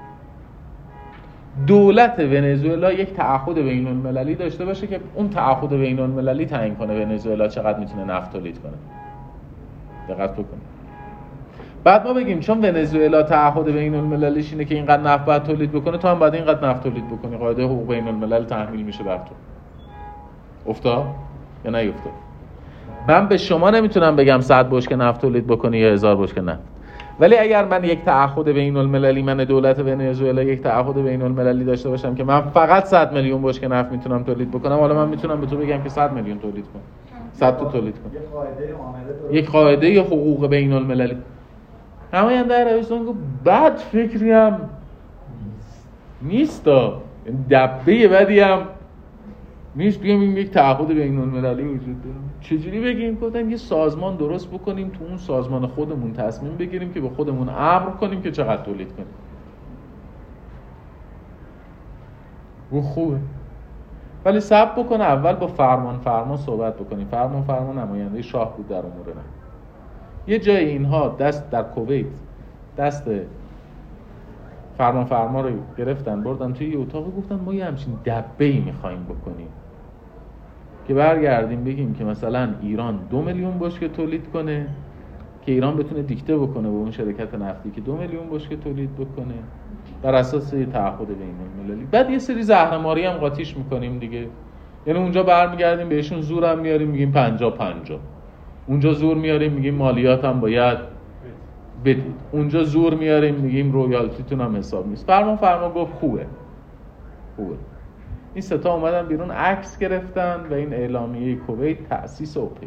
Speaker 1: دولت ونزوئلا یک تعهد بین المللی داشته باشه که اون تعهد بین المللی تعیین کنه ونزوئلا چقدر میتونه نفت تولید کنه. دقت بکنید. بعد ما بگیم چون ونزوئلا تعهد بین المللیش اینه که اینقدر نفت باید تولید بکنه، تو هم باید اینقدر نفت تولید بکنی. قاعده حقوق بین الملل تحمیل میشه بر تو. افتاد یا نیفتاد؟ من به شما نمیتونم بگم صد بشکه نفت تولید بکنی یا هزار بشکه نفت. ولی اگر من یک تعهد بین المللی، من دولت ونزوئلا یک تعهد بین المللی داشته باشم که من فقط صد میلیون بشکه نفت میتونم تولید بکنم، حالا من میتونم به تو بگم که صد میلیون تولید کن، صد تا تولید کن.
Speaker 2: یک قاعده معامله، یک
Speaker 1: قاعده حقوق بین المللی. نماینده عربستان گفت بد فکری هم نیستا، دبه بدی هم نیست بیام این یک تعهد بین‌المللی وجود داره. چجوری بگیم؟ گفتن یه سازمان درست بکنیم، تو اون سازمان خودمون تصمیم بگیریم که به خودمون امر کنیم که چقدر تولید کنیم. و خوبه، ولی صبر بکنه اول با فرمان فرما صحبت بکنیم. فرمان فرما نماینده شاه بود در امور نه. یه جای اینها دست در کویت دست فرمان فرما رو گرفتن بردن توی یه اتاقی، گفتن ما یه همچین دبه‌ای می‌خوایم بکنیم که برگردیم بگیم که مثلا ایران دو میلیون بشکه تولید کنه، که ایران بتونه دیکته بکنه به اون شرکت نفتی که دو میلیون بشکه تولید بکنه بر اساس تعهد بین‌المللی. بعد یه سری زهرماری هم قاطیش میکنیم دیگه. یعنی اونجا برمیگردیم بهشون زور هم میاریم میگیم پنجاه پنجاه، اونجا زور میاریم میگیم مالیات هم باید بدید، اونجا زور میاریم میگیم رویالتیتون هم حساب نیست. فرمان فرما گفت خوبه خوبه. این سه تا اومدن بیرون عکس گرفتن و این اعلامیه کویت تأسیس اوپک.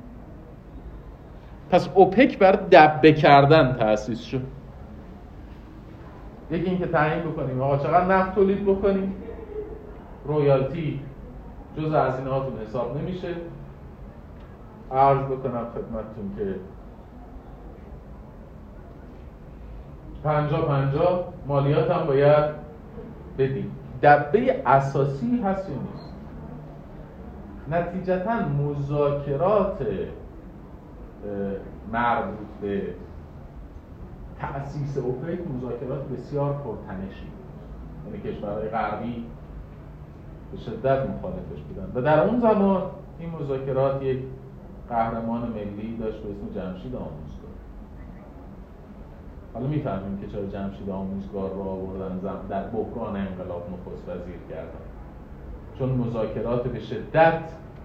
Speaker 1: پس اوپک بر دبه کردن تأسیس شد. یکی این که تعیین بکنیم آقا چقدر نفت تولید بکنیم، رویالتی جز هزینه هاتون حساب نمیشه. عرض بکنم خدمتتون که پنجاه پنجاه مالیات هم باید بدیم. دبه اساسی هست یا نیست؟ نتیجتا مذاکرات مربوط به تأسیس اوپک مذاکرات بسیار پرتنشی بود. یعنی کشورهای غربی به شدت مخالفش بودن و در اون زمان این مذاکرات یک قهرمان ملی داشت به اسم جمشید آموزگار. حالا میفهمیم که چرا جمشید آموزگار رو آوردن در بحران انقلاب نخست وزیر کردن، چون مذاکرات به شدت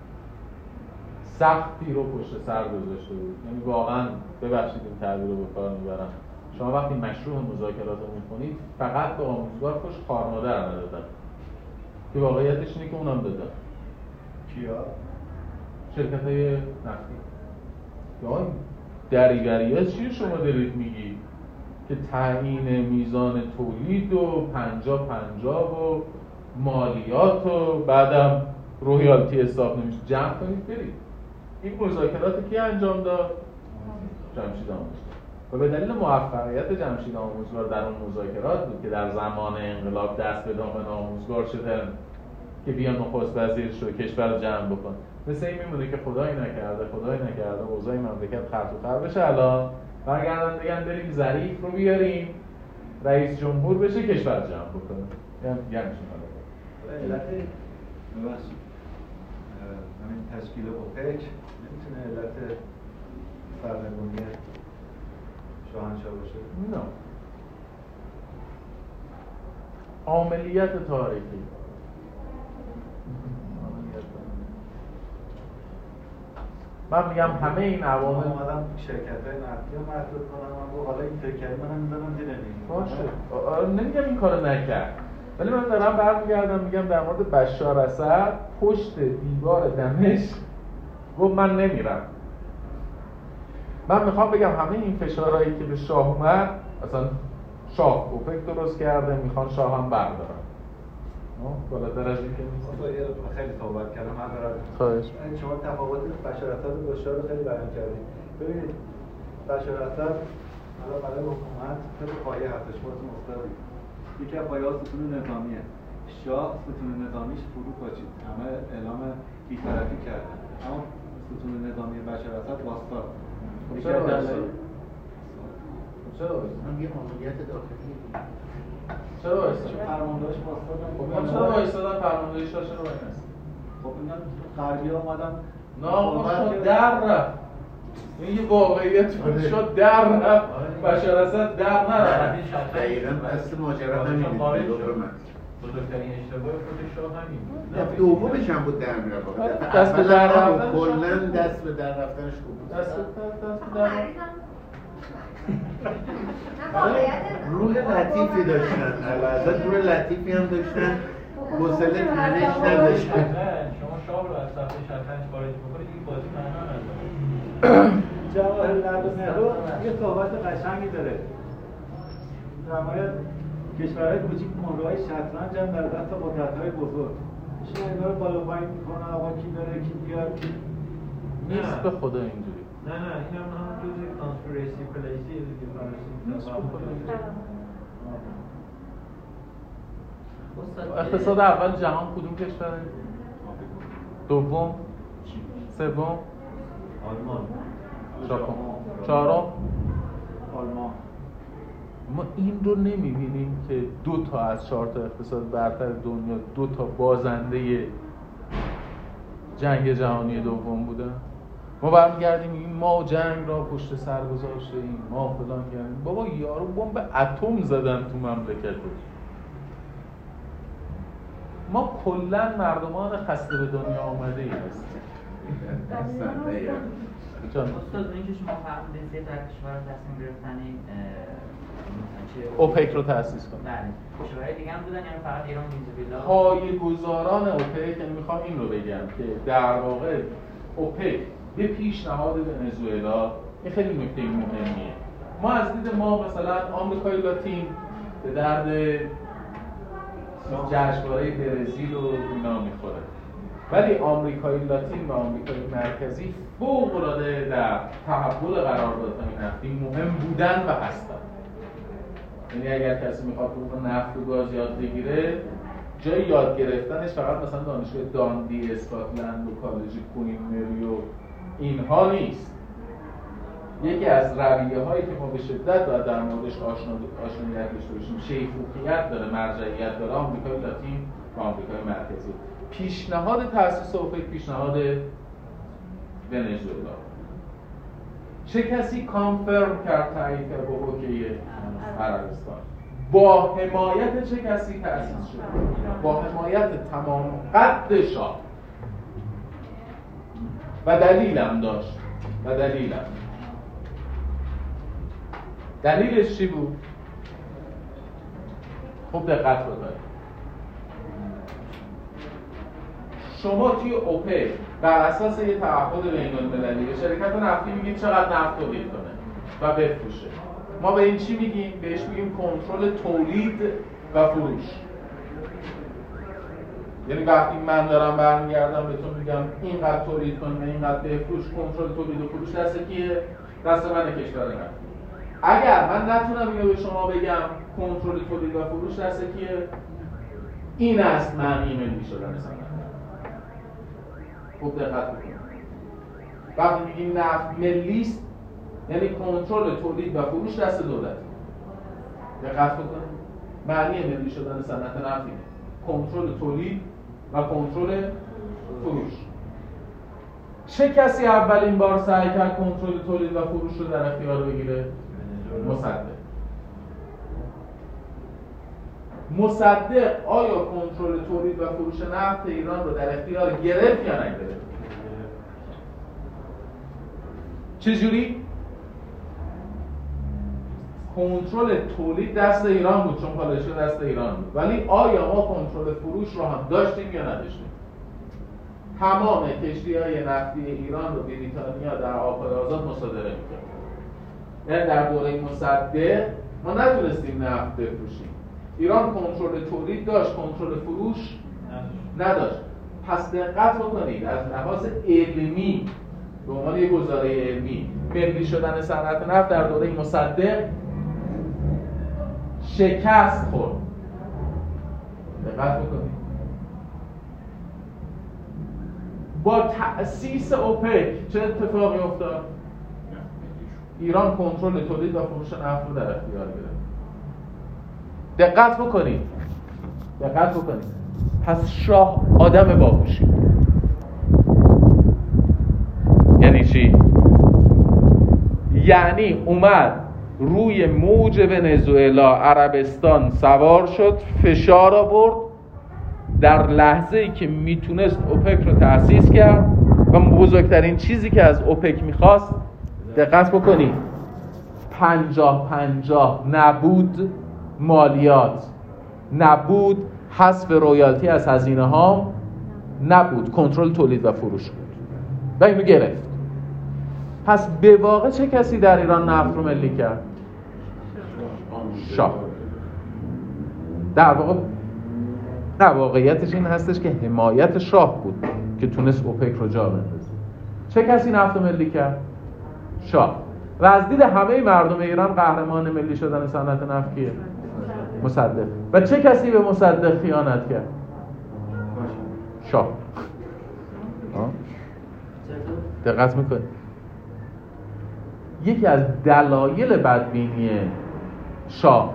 Speaker 1: سختی رو پشت سر گذاشته بود. یعنی واقعا ببخشید این تعبیر رو به کار میبرم، شما وقتی مشروع مذاکرات رو میکنید فقط به آموزگار خوش خارمادر ندادن، که واقعیتش اینه که اونم دادن.
Speaker 2: کیا؟
Speaker 1: شرکت های نفتی. یا دریوری ها چیه شما دارید میگی که تعیین میزان تولید و پنجاه پنجاه و مالیات و بعدم رویالتی حساب نمیشه، جمع کنید برید. این مذاکرات کی انجام داد؟ جمشید آموزگار. و به دلیل موفقیت جمشید آموزگار در اون مذاکرات بود که در زمان انقلاب دست به دامن آموزگار شدن که بیا نخست وزیر شو کشور رو جمع بکن. مثل این میمونه که خدایی نکرده خدایی نکرده اوضاع مملکت خرط و خر بشه، الان برگردن بگن بریم ظریف رو بیاریم رئیس جمهور بشه کشور جمع بکنه. یعنی یعنی چی؟
Speaker 2: علت همین تشکیل اوپک نمیتونه علت سرنگونی شاهنشاه باشه؟
Speaker 1: نه. عاملیت تاریخی. من میگم همه این عوامل
Speaker 2: اومدم شرکت‌های نفتی رو مطرح کنم، من حالا این فکر منم می‌ذارم زیر نیم.
Speaker 1: باشه. نمیگم این کارو نکرد. ولی من دارم برمیگردم میگم در مورد بشار اسد پشت دیوار دمشق گفت من نمیرم. من میخوام بگم همه این فشارهایی که به شاه اومد، اصلا شاه اوپک درست کرده، میخوان شاه هم بردارن. بالاتر از این که نیست.
Speaker 2: خیلی صحبت کردم معذرت.
Speaker 1: خواهش.
Speaker 2: شما تفاوت بشار اسد و بشار رو خیلی بیان کردید. ببینید بشار اسد حالا برای حکومت طبق پایه هستش خودتون استادی. یکی از پایه‌ها ستون نظامیه. شاه ستون نظامیش فرو پاشید. همه اعلام بی‌طرفی کردن. اما ستون نظامی بشار اسد واسطا.
Speaker 1: چرا واسطا؟ چرا واسطا؟
Speaker 3: هم یه عملیات داخلی بود.
Speaker 1: چرا واسطا؟
Speaker 2: فرماندهاش واسطا.
Speaker 1: خب چرا واسطا فرماندهش داشت رو نیست؟
Speaker 2: خب اینا غربی‌ها اومدن
Speaker 1: ناقص در رفت. این یه واقعیت شد در رفت. بشار اسد در نرفت.
Speaker 3: دقیقاً اصل ماجرا همینه.
Speaker 4: بزرگترین اشتباه خود شاه همین بود.
Speaker 3: نه دومش هم بود در میرفت.
Speaker 1: دست به در رفتن.
Speaker 3: کلاً دست به در رفتنش خوب بود.
Speaker 1: دست به دست به در
Speaker 3: روح لطیفی داشتن. البته روح لطیفی هم داشتن. حوصله تنش نداشتن.
Speaker 4: شما شاه رو از صفحه شطرنج خارج بکنید این بازی معنا نداره.
Speaker 2: جواهرلعل نهرو یه صحبت قشنگی داره. در مورد کشورهای کوچیک مهره‌های شطرنج هم در دست قدرت‌های بزرگ. میشه اینا رو بالا پایین میکنن آقا کی بره کی بیاد
Speaker 1: نیست به خدا اینجوری.
Speaker 4: نه نه این هم هم جزی کانسپیرسی پلیسی دیگه
Speaker 1: نیست به خدا اینجوری.
Speaker 6: استاد
Speaker 1: اقتصاد اول جهان کدوم کشوره؟ دوم؟ سوم؟
Speaker 2: آلمان
Speaker 1: ژاپن. چهارم؟
Speaker 2: آلمان.
Speaker 1: ما این رو نمیبینیم که دو تا از چهار تا اقتصاد برتر دنیا دو تا بازنده جنگ جهانی دوم بودن. ما برمیگردیم میگیم ما جنگ را پشت سر گذاشتیم، ما فلان کردیم. بابا یارو بمب اتم زدن تو مملکت. ما کلا مردمان خسته به دنیا آمده ای هستیم.
Speaker 6: استاد اینکه شما فرمودید سه تا کشور تصمیم گرفتن این
Speaker 1: اوپک رو تأسیس کنن.
Speaker 6: بله. کشورهای دیگه هم بودن یعنی فقط ایران ونزوئلا؟
Speaker 1: پایه‌گذاران اوپک، یعنی میخوام این رو بگم که در واقع اوپک به پیشنهاد ونزوئلا، این خیلی نکته مهمیه. ما از دید ما مثلا آمریکای لاتین به درد جشنواره برزیل و اینا میخوره، ولی آمریکای لاتین و آمریکای مرکزی فوق‌العاده در تحول قراردادهای نفتی مهم بودن و هستن. یعنی اگر کسی میخواد حقوق نفت و گاز یاد بگیره، جای یاد گرفتنش فقط مثلا دانشگاه داندی اسکاتلند و کالج کوین مری و اینها نیست. یکی از رویه هایی که ما به شدت باید در موردش آشناییت داشته باشیم، شیخوخیت داره، مرجعیت داره، آمریکای لاتین و آمریکای مرکزی. پیشنهاد تأسیس اوپک پیشنهاد ونزوئلا. چه کسی کانفرم کرد تایید کرد با اوکی عربستان؟ با حمایت چه کسی تأسیس شد؟ با حمایت تمام قد شاه. و دلیلم داشت و دلیلم دلیلش چی بود؟ خوب دقت بکنید. شما توی اوپک بر اساس یه تعهد بین‌المللی به شرکت نفتی میگید چقدر نفت تولید کنه و بفروشه. ما به این چی میگیم؟ بهش میگیم کنترل تولید و فروش. یعنی وقتی من دارم برمیگردم بهتون میگم اینقدر تولید کن و اینقدر بفروش، کنترل تولید و فروش دست کیه؟ دست من کشور نفتی. اگر من نتونم اینو به شما بگم کنترل تولید و فروش دست کیه؟ این است معنی ملی شدن صنعت. خوب دقت بکنید. وقتی میگیم نفت ملی است یعنی کنترل تولید و فروش دست دولت. دقت بکنید. معنی ملی شدن صنعت نفتی کنترل تولید و کنترل فروش. چه کسی اولین بار سعی کرد کنترل تولید و فروش رو در اختیار بگیره؟ مصدق. مصدق آیا کنترل تولید و فروش نفت ایران رو در اختیار گرفت یا نگرفت؟ چجوری؟ کنترل تولید دست ایران بود چون پالایشگاه دست ایران بود، ولی آیا ما کنترل فروش رو هم داشتیم یا نداشتیم؟ تمام کشتی‌های نفتی ایران رو بریتانیا در آب‌های آزاد مصادره می‌کرد. یعنی در دوره مصدق ما نتونستیم نفت بفروشیم. ایران کنترل تولید داشت، کنترل فروش نداشت. پس دقت بکنید از لحاظ علمی به عنوان یک گزاره علمی ملی شدن صنعت نفت در دوره مصدق شکست خورد. دقت بکنید. با تأسیس اوپک چه اتفاقی افتاد؟ ایران کنترل تولید و فروش نفت رو در اختیار گرفت. دقت بکنید. دقت بکنید. پس شاه آدم باهوشی. یعنی چی؟ یعنی اومد روی موج ونزوئلا عربستان سوار شد، فشار آورد، در لحظه‌ای که میتونست اوپک رو تأسیس کرد و بزرگترین چیزی که از اوپک میخواست، دقت بکنید، پنجاه پنجاه نبود مالیات، نبود حذف رویالتی از هزینه ها، نبود کنترل تولید و فروش بود و اینو گرفت. پس به واقع چه کسی در ایران نفت رو ملی کرد؟ شاه. در واقع
Speaker 7: نه، واقعیتش این هستش که حمایت شاه بود که تونست اوپک رو جا بندازه. چه کسی نفت ملی کرد؟ شاه. و از دید همه مردم ایران قهرمان ملی شدن صنعت نفت کیه؟ مصدق. و چه کسی به مصدق خیانت کرد؟ شاه. دقت میکنید یکی از دلایل بدبینی شاه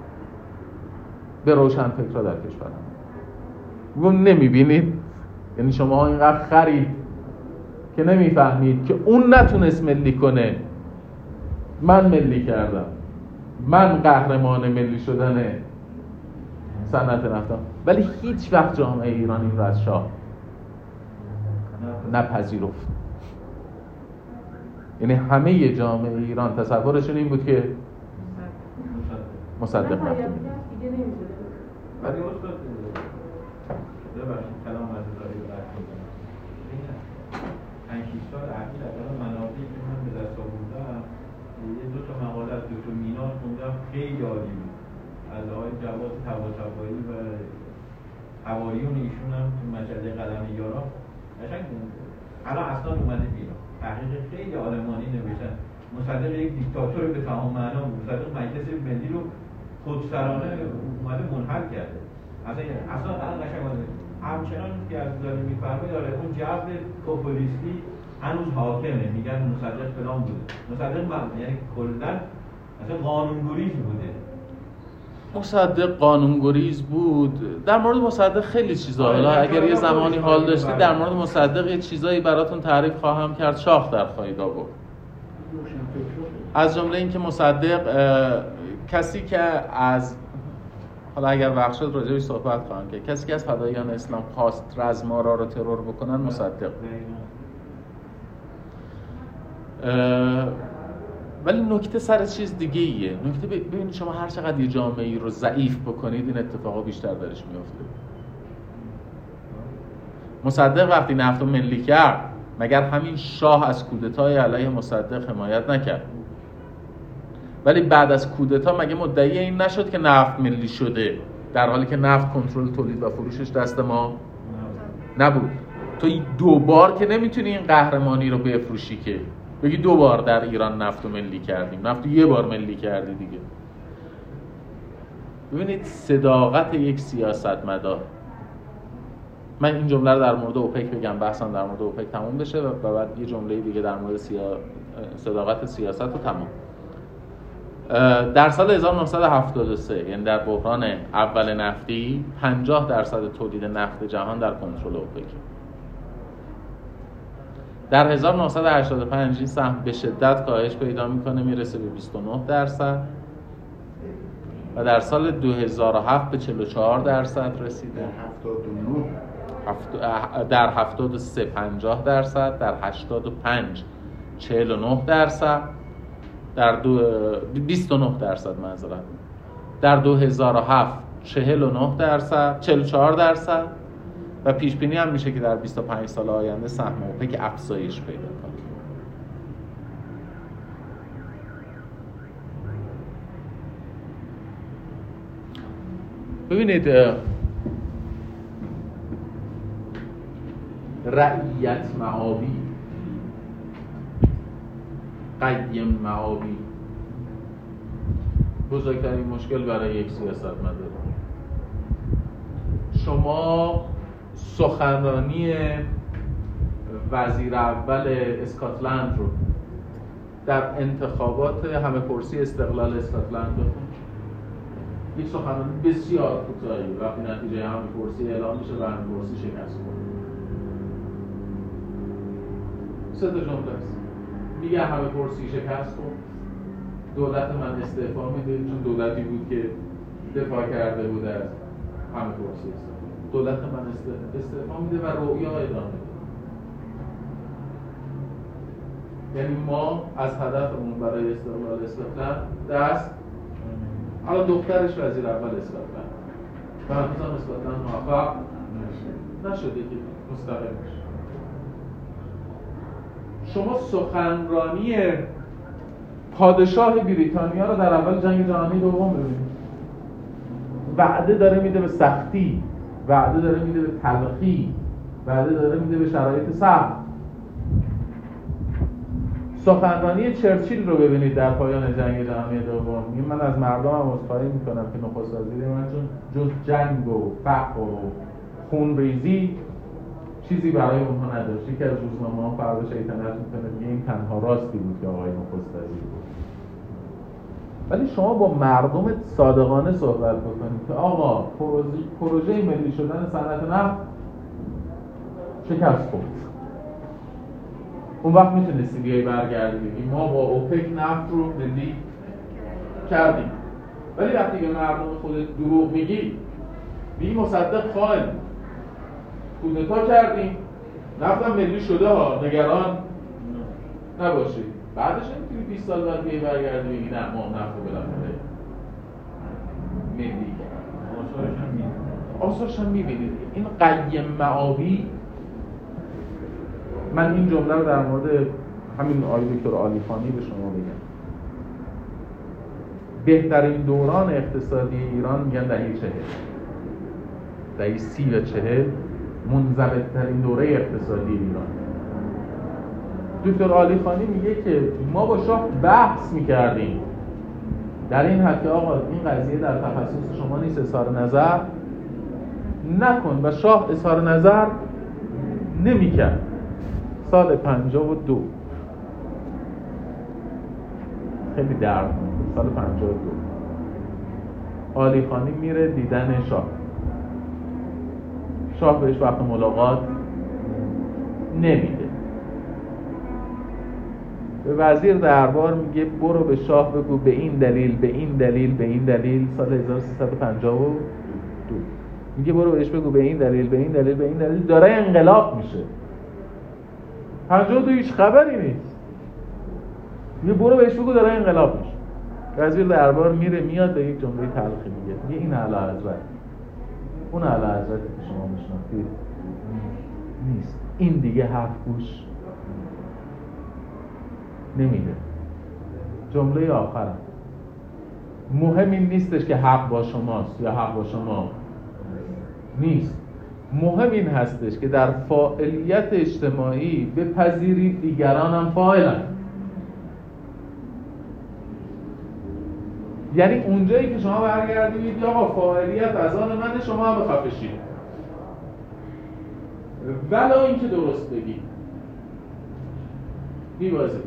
Speaker 7: به روشن فکرها در کشور هم میگم نمیبینید، یعنی شما اینقدر خرید که نمیفهمید که اون نتونست ملی کنه، من ملی کردم، من قهرمان ملی شدن صنعت نفتم. ولی هیچ وقت جامعه ایران این رو از شاه نپذیرفت. یعنی همه جامعه ایران تصورشون این بود که مصدق نفت
Speaker 4: ولی استاد ببخشید کلام مزه‌داری رو رد کنم. پنج شش سال اخیر از منابعی که من به دست آوردم یه دو تا مقاله از دکتر مینار خوندم، خیلی عالی بود. از آقای جواد طباطبایی و حواریون ایشون هم تو مجله قلم یارا قشنگ الان اصلا اومده بیرون. تحقیق خیلی آلمانی نوشتن. مصدق یک دیکتاتور به تمام معنا بود. مصدق مجلس ملی رو خودسرانه اومده منحل کرده. اصلا اصلا الان قشنگ اومده. همچنان که از داری میفرمایید داره اون جو پوپولیستی هنوز حاکمه. میگن مصدق فلان بوده. مصدق من یعنی کلا اصلا قانونگریز بوده.
Speaker 7: مصدق قانونگریز بود. در مورد مصدق خیلی چیزا، حالا اگر یه زمانی حال داشتید در مورد مصدق یه چیزایی براتون تعریف خواهم کرد، شاخ در خواهید آورد. از جمله این که مصدق کسی که از حالا اگر وقت شد راجع بهش صحبت خواهم کرد، کسی که از فداییان اسلام خواست رزمارا رو ترور بکنن مصدق. ولی نکته سر چیز دیگه ایه. نکته ببینید شما هر چقدر یه جامعه ای رو ضعیف بکنید این اتفاقا بیشتر درش میفته. مصدق وقتی نفت ملی کرد مگر همین شاه از کودتای علیه مصدق حمایت نکرد؟ ولی بعد از کودتا مگه مدعی این نشد که نفت ملی شده در حالی که نفت کنترل تولید و فروشش دست ما نبود؟ تو دو بار که نمیتونی این قهرمانی رو بفروشی که بگی دو بار در ایران نفت رو ملی کردیم، نفت رو یه بار ملی کردی دیگه. ببینید صداقت یک سیاستمدار. من این جمله رو در مورد اوپک بگم، بحثم در مورد اوپک تموم بشه و بعد یه جمله دیگه در مورد سیا... صداقت سیاست رو تمام. در سال هزار و نهصد و هفتاد و سه یعنی در بحران اول نفتی پنجاه درصد تولید نفت جهان در کنترل اوپک. در هزار و نهصد و هشتاد و پنج این سهم به شدت کاهش پیدا میکنه، میرسه به بیست و نه درصد و در سال دو هزار و هفت به چهل و چهار درصد رسیده. در هفتاد و سه پنجاه درصد، در هشتاد و پنج چهل و نه درصد، در دو بیست و نه درصد معذرت، در دو هزار و هفت چهل و نه درصد، چهل و چهار درصد و پیش بینی هم میشه که در بیست و پنج سال آینده سهم اوپک افزایش پیدا کنه. ببینید رعیت معابی، قیم معابی بزرگترین مشکل برای یک سیاستمدار. شما سخنرانی وزیر اول اسکاتلند رو در انتخابات همه پرسی استقلال اسکاتلند بخونید. یک سخنرانی بسیار کوتاهی وقتی نتیجه همه پرسی اعلام میشه و همه پرسی شکست خورد. سه تا جمله است. میگه همه پرسی شکست خورد، دولت من استعفا میده، چون دولتی بود که دفاع کرده بود از همه پرسی است. دولت من استعفا میده و رؤیا ادامه میده. یعنی ما از هدفمون برای استقلال اسکاتلند دست الان دخترش وزیر اول اسکاتلند و هنوزم اسکاتلند موفق نشده که مستقل بشه. شما سخنرانی پادشاه بریتانیا رو در اول جنگ جهانی دوم ببینید. وعده داره میده به سختی وعده داره میده به تلخی، وعده داره میده به شرایط سخت. سخنرانی چرچیل رو ببینید در پایان جنگ جهانی دوم. من از مردمم عذرخواهی میکنم که نخست وزیر من چون جز جنگ و فقر و خونریزی چیزی برای اونها نداشت. یکی از روزنامه‌ها فردا شیطنت میکنه میگه این تنها راستی بود که آقای نخست وزیر بود. ولی شما با مردم صادقانه صحبت بکنید که آقا پروژه, پروژه ملی شدن صنعت نفت شکست خورد، اون وقت میتونستی بیایی برگردی بگی ما با اوپک نفت رو ملی کردیم. ولی وقتی به مردم خودت دروغ میگی، میگی مصدق خائن، کودتا کردیم، نفتم ملی شده ها، نگران نباشید. بعدش نمیتونی بیست سال بعد بیایی برگردی بگی نه ما نفت رو بالاخره ملی کردیم. آثارش هم میبینید. این قیم معابی، من این جمله رو در مورد همین آقای دکتر عالیخانی به شما بگم. بهترین دوران اقتصادی ایران میگن دهه چهل، دهه سی و چهل منضبط‌ترین دوره اقتصادی ایران. دکتر عالیخانی میگه که ما با شاه بحث میکردیم در این حد که آقا این قضیه در تخصص شما نیست، اظهار نظر نکن، و شاه اظهار نظر نمیکرد. سال پنجاه و دو خیلی دردناک، سال پنجاه و دو عالیخانی میره دیدن شاه. شاه بهش وقت ملاقات نمیده. به وزیر دربار میگه برو به شاه بگو به این دلیل به این دلیل به این دلیل. سال هزار و سیصد و پنجاه و دو میگه برو بهش بگو به این دلیل به این دلیل به این دلیل داره انقلاب میشه. پنجاه و دو هیچ خبری نیست. میگه برو بهش بگو داره انقلاب میشه. وزیر دربار میره میاد به یک جمله تلخی میگه میگه این اعلی حضرت، اون اعلی حضرتی که شما میشناسید نیست، این دیگه حرف گوش نمیده. جمله آخرم مهم این نیستش که حق با شماست یا حق با شما نیست، مهم این هستش که در فاعلیت اجتماعی بپذیرید دیگران هم فاعلن. یعنی اونجایی که شما برگردید آقا فاعلیت از آن من، شما هم بخفشید ولا اینکه درست بگید میبازید،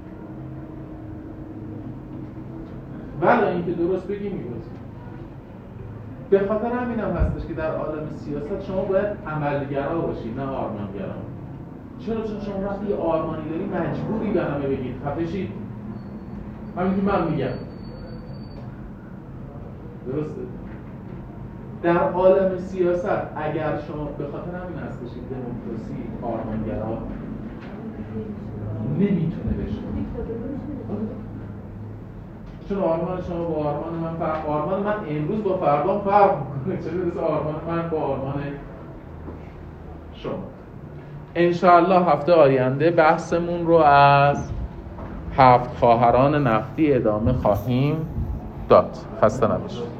Speaker 7: ولا اینکه درست بگید میبازید. به خاطر همین هم هستش که در عالم سیاست شما باید عملگرا باشید نه آرمانگرا. چرا؟ چون شما وقتی یه آرمانی داری مجبوری به همه بگید خفشید. همین که من میگم درسته. در عالم سیاست اگر شما به خاطر همین هستش که دموکراسی آرمانگرا نمیتونه بشه، چون آرمان شما با آرمان من فرق، آرمان من امروز با فردام فرق میکنه، چه برسه آرمان من با آرمان شما. انشاءالله هفته آینده بحثمون رو از هفت خواهران نفتی ادامه خواهیم داد. خسته نباشید.